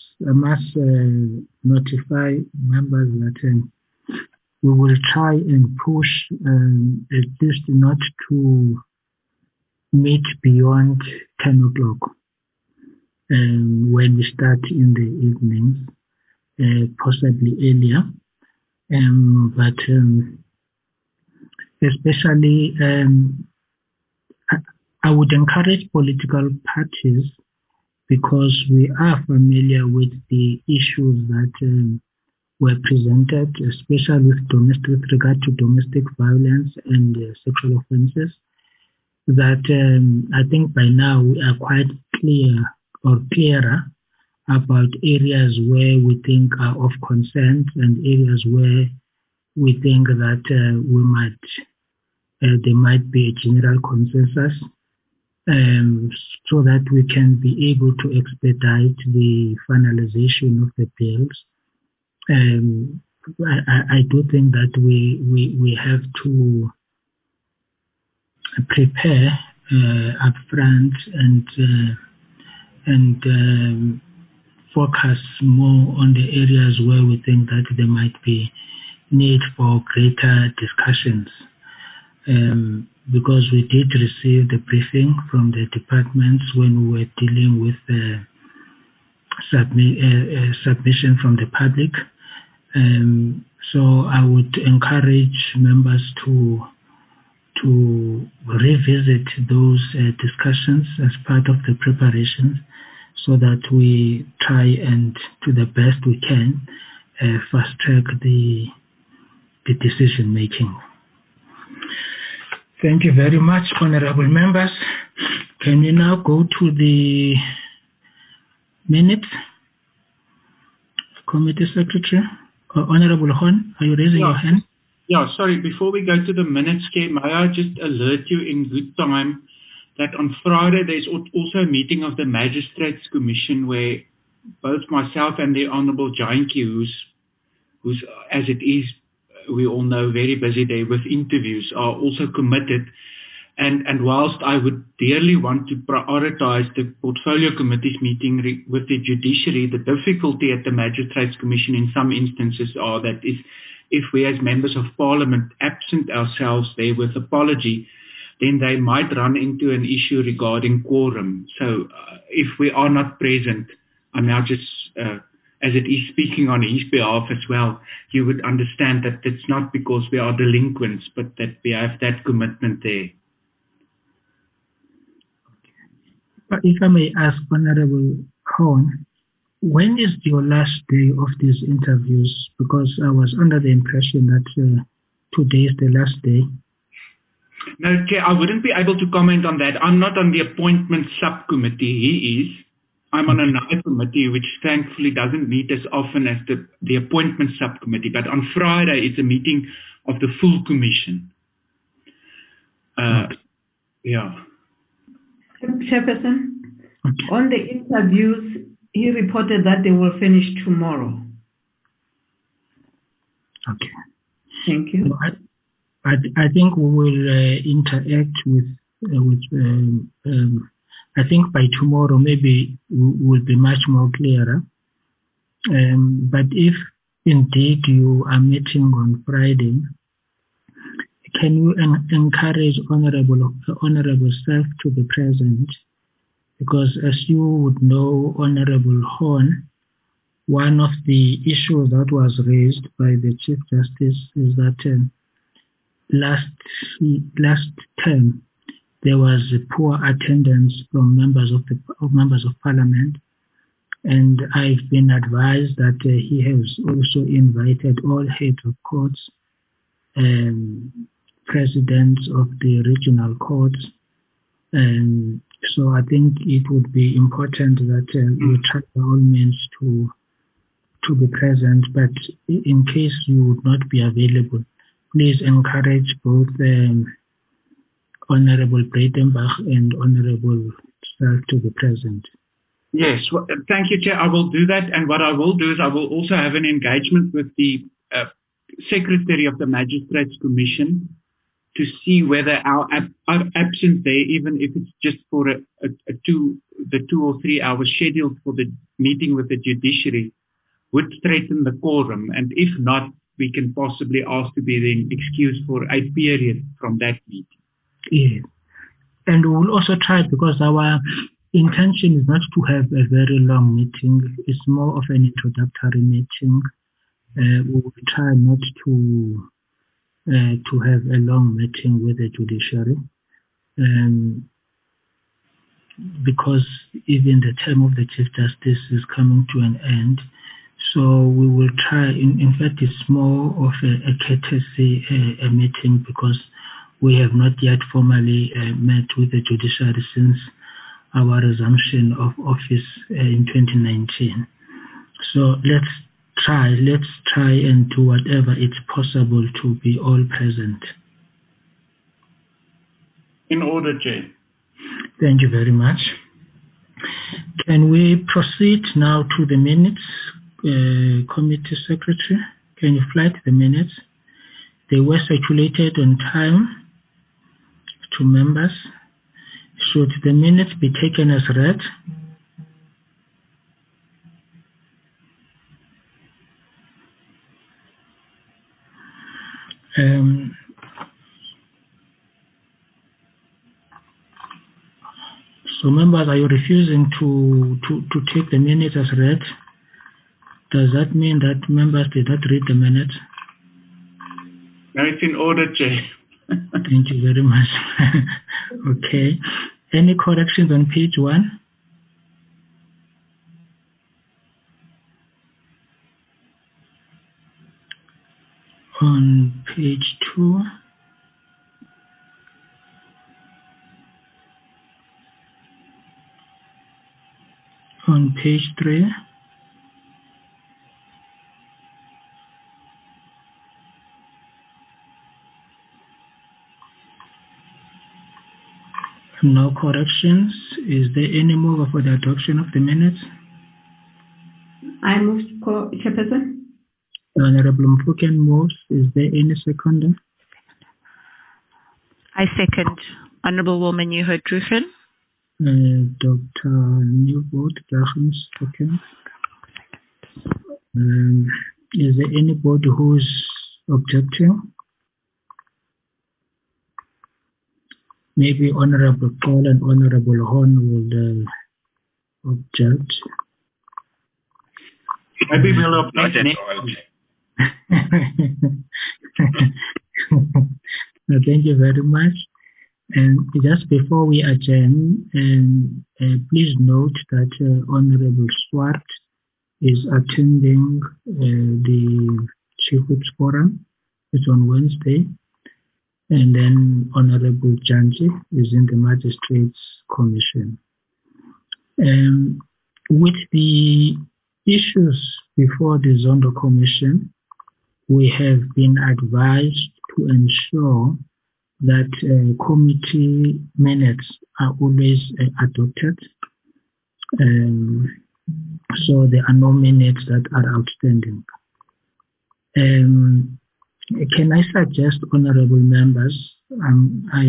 Speaker 1: notify members that we will try and push at least not to meet beyond 10 o'clock when we start in the evenings, possibly earlier. But especially, I would encourage political parties, because we are familiar with the issues that were presented, especially with regard to domestic violence and sexual offences, that I think by now we are quite clearer about areas where we think are of concern and areas where we think that we might there might be a general consensus, so that we can be able to expedite the finalization of the bills. I do think that we have to prepare upfront and focus more on the areas where we think that there might be need for greater discussions. Because we did receive the briefing from the departments when we were dealing with the submission from the public. So I would encourage members to revisit those discussions as part of the preparations, so that we try and, to the best we can, fast track the decision making. Thank you very much, honorable members. Can we now go to the minutes? Committee Secretary, Honorable Hon, are you raising your hand?
Speaker 6: Yeah, sorry. Before we go to the minutes, Chair, may I just alert you in good time that on Friday there's also a meeting of the Magistrates Commission where both myself and the Honorable Jantjie, who's as it is, we all know, very busy there with interviews, are also committed. And whilst I would dearly want to prioritize the Portfolio Committee's meeting with the judiciary, the difficulty at the Magistrates Commission in some instances are that if we as members of Parliament absent ourselves there with apology, then they might run into an issue regarding quorum. So if we are not present, I'm now just, as it is, speaking on his behalf as well, you would understand that it's not because we are delinquents, but that we have that commitment there.
Speaker 1: If I may ask, Honorable Hon, when is your last day of these interviews? Because I was under the impression that today is the last day.
Speaker 6: No, Chair, I wouldn't be able to comment on that. I'm not on the appointment subcommittee. He is. I'm on another committee which thankfully doesn't meet as often as the appointment subcommittee. But on Friday, it's a meeting of the full commission. Yeah.
Speaker 2: Chairperson, on the interviews, he reported that they will finish tomorrow.
Speaker 1: Okay.
Speaker 2: Thank you.
Speaker 1: So I think we will interact with I think by tomorrow maybe will be much more clearer. But if indeed you are meeting on Friday, can you encourage Honorable Self to be present? Because as you would know, Honorable Horn, one of the issues that was raised by the Chief Justice is that last term there was a poor attendance from members of Parliament, and I've been advised that he has also invited all heads of courts, presidents of the regional courts, and so I think it would be important that we try by all means to be present. But in case you would not be available, please encourage both Honorable Breitenbach and Honorable Self to be present.
Speaker 6: Yes, well, thank you, Chair. I will do that. And what I will do is I will also have an engagement with the Secretary of the Magistrates Commission to see whether our absence there, even if it's just for the 2 or 3 hours scheduled for the meeting with the judiciary, would straighten the quorum. And if not, we can possibly ask to be then excused for a period from that meeting.
Speaker 1: Yeah. And we will also try, because our intention is not to have a very long meeting. It's more of an introductory meeting. We will try not to have a long meeting with the judiciary, because even the term of the Chief Justice is coming to an end. So we will try, in fact it's more of a courtesy meeting, because we have not yet formally met with the judiciary since our resumption of office in 2019. So let's try and do whatever it's possible to be all present.
Speaker 6: In order, Chair.
Speaker 1: Thank you very much. Can we proceed now to the minutes? Committee Secretary, can you flag the minutes? They were circulated on time to members. Should the minutes be taken as read? So members, are you refusing to take the minutes as read? Does that mean that members did not read the minutes?
Speaker 6: No, it's in order, Chair.
Speaker 1: Thank you very much. Okay. Any corrections on page 1? On page 2? On page 3? No corrections. Is there any mover for the adoption of the minutes?
Speaker 2: I move, Chairperson.
Speaker 1: Honorable Mfuken moves. Is there any seconder?
Speaker 9: I second. Honorable Woman, you heard Rufen.
Speaker 1: Dr. Newbold, Drachens, second. Is there anybody who's objecting? Maybe Honorable Paul and Honorable Horn will object.
Speaker 6: Maybe we'll object next.
Speaker 1: Thank you very much. And just before we adjourn, please note that Honorable Swart is attending the Chiefhood's Forum. It's on Wednesday. And then Honorable Janji is in the Magistrates Commission. With the issues before the Zondo Commission, we have been advised to ensure that committee minutes are always adopted. So there are no minutes that are outstanding. Can I suggest, honorable members, I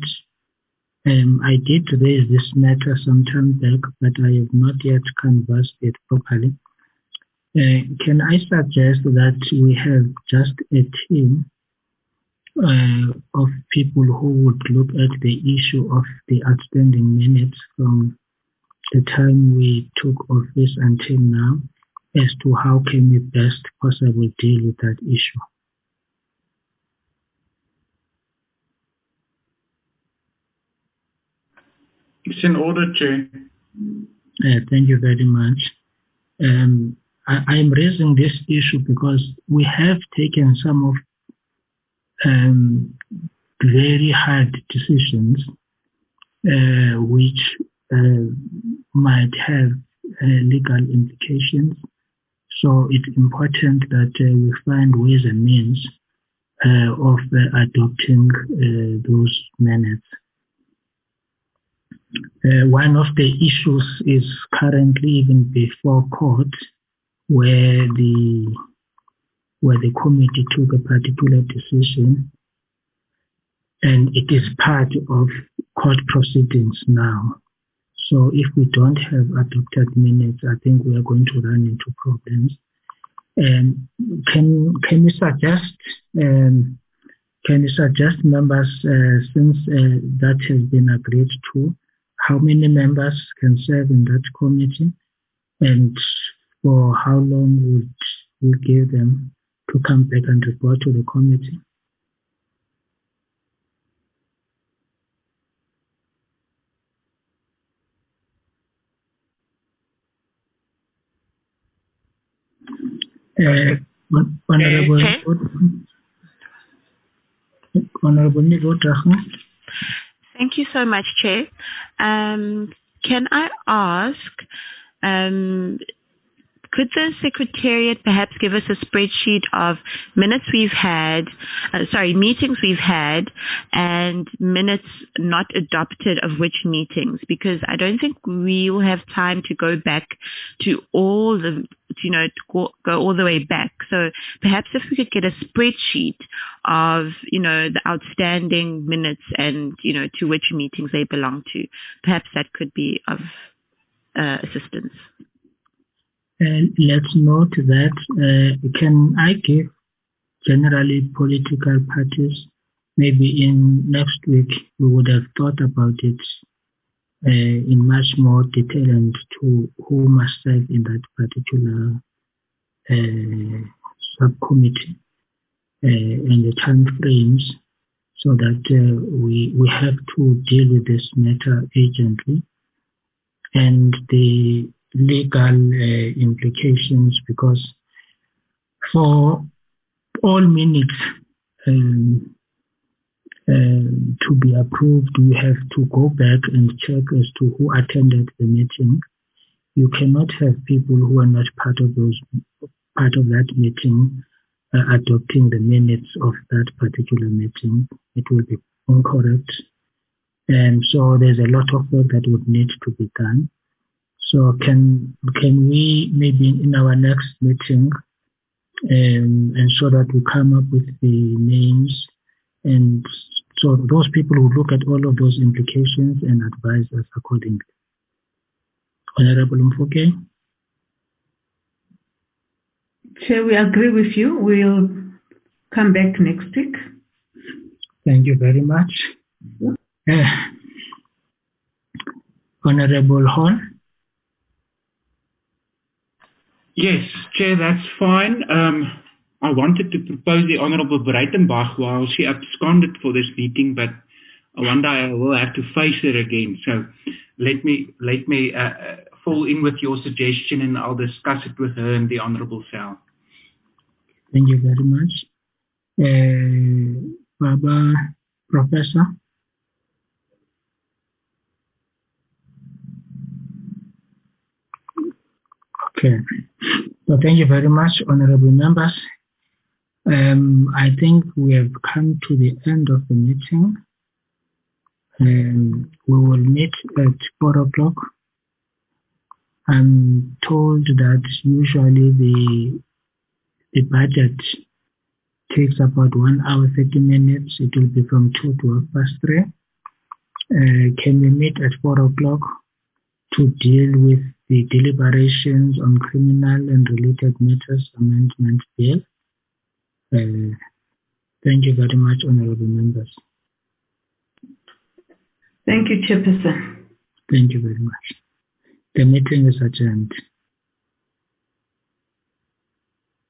Speaker 1: did raise this matter some time back, but I have not yet canvassed it properly. Can I suggest that we have just a team of people who would look at the issue of the outstanding minutes from the time we took office until now, as to how can we best possibly deal with that issue?
Speaker 6: It's in order, Chair.
Speaker 1: Thank you very much. I am raising this issue because we have taken some of very hard decisions which might have legal implications. So it's important that we find ways and means of adopting those minutes. One of the issues is currently even before court, where the committee took a particular decision, and it is part of court proceedings now. So if we don't have adopted minutes, I think we are going to run into problems. Can you suggest members, since that has been agreed to, how many members can serve in that committee, and for how long would we give them to come back and report to the committee? Honorable Nivo Drachens.
Speaker 9: Thank you so much, Chair. Can I ask, could the Secretariat perhaps give us a spreadsheet of minutes we've had, meetings we've had, and minutes not adopted of which meetings? Because I don't think we will have time to go back to all the, go all the way back. So perhaps if we could get a spreadsheet of, the outstanding minutes and, to which meetings they belong to, perhaps that could be of assistance.
Speaker 1: Let's note that can I give generally political parties, maybe in next week we would have thought about it in much more detail and to who must serve in that particular subcommittee and the time frames, so that we have to deal with this matter urgently, and the legal implications, because for all minutes to be approved, we have to go back and check as to who attended the meeting. You cannot have people who are not part of that meeting adopting the minutes of that particular meeting. It will be incorrect. And so there's a lot of work that would need to be done. So can we maybe in our next meeting ensure that we come up with the names, and so those people will look at all of those implications and advise us accordingly. Honorable Mfoke?
Speaker 2: Chair, we agree with you. We'll come back next week.
Speaker 1: Thank you very much. Honorable Hall?
Speaker 6: Yes, Chair, that's fine. I wanted to propose the Honourable Breitenbach while she absconded for this meeting, but I wonder I will have to face her again. So let me fall in with your suggestion, and I'll discuss it with her and the Honourable Sal.
Speaker 1: Thank you very much. Baba, Professor? Okay. So thank you very much, honorable members. I think we have come to the end of the meeting. We will meet at 4 o'clock. I'm told that usually the budget takes about 1 hour, 30 minutes. It will be from 2 to 3. Can we meet at 4 o'clock to deal with the deliberations on criminal and related matters amendment bill? Thank you very much, honorable members.
Speaker 2: Thank you, Chairperson.
Speaker 1: Thank you very much. The meeting is adjourned.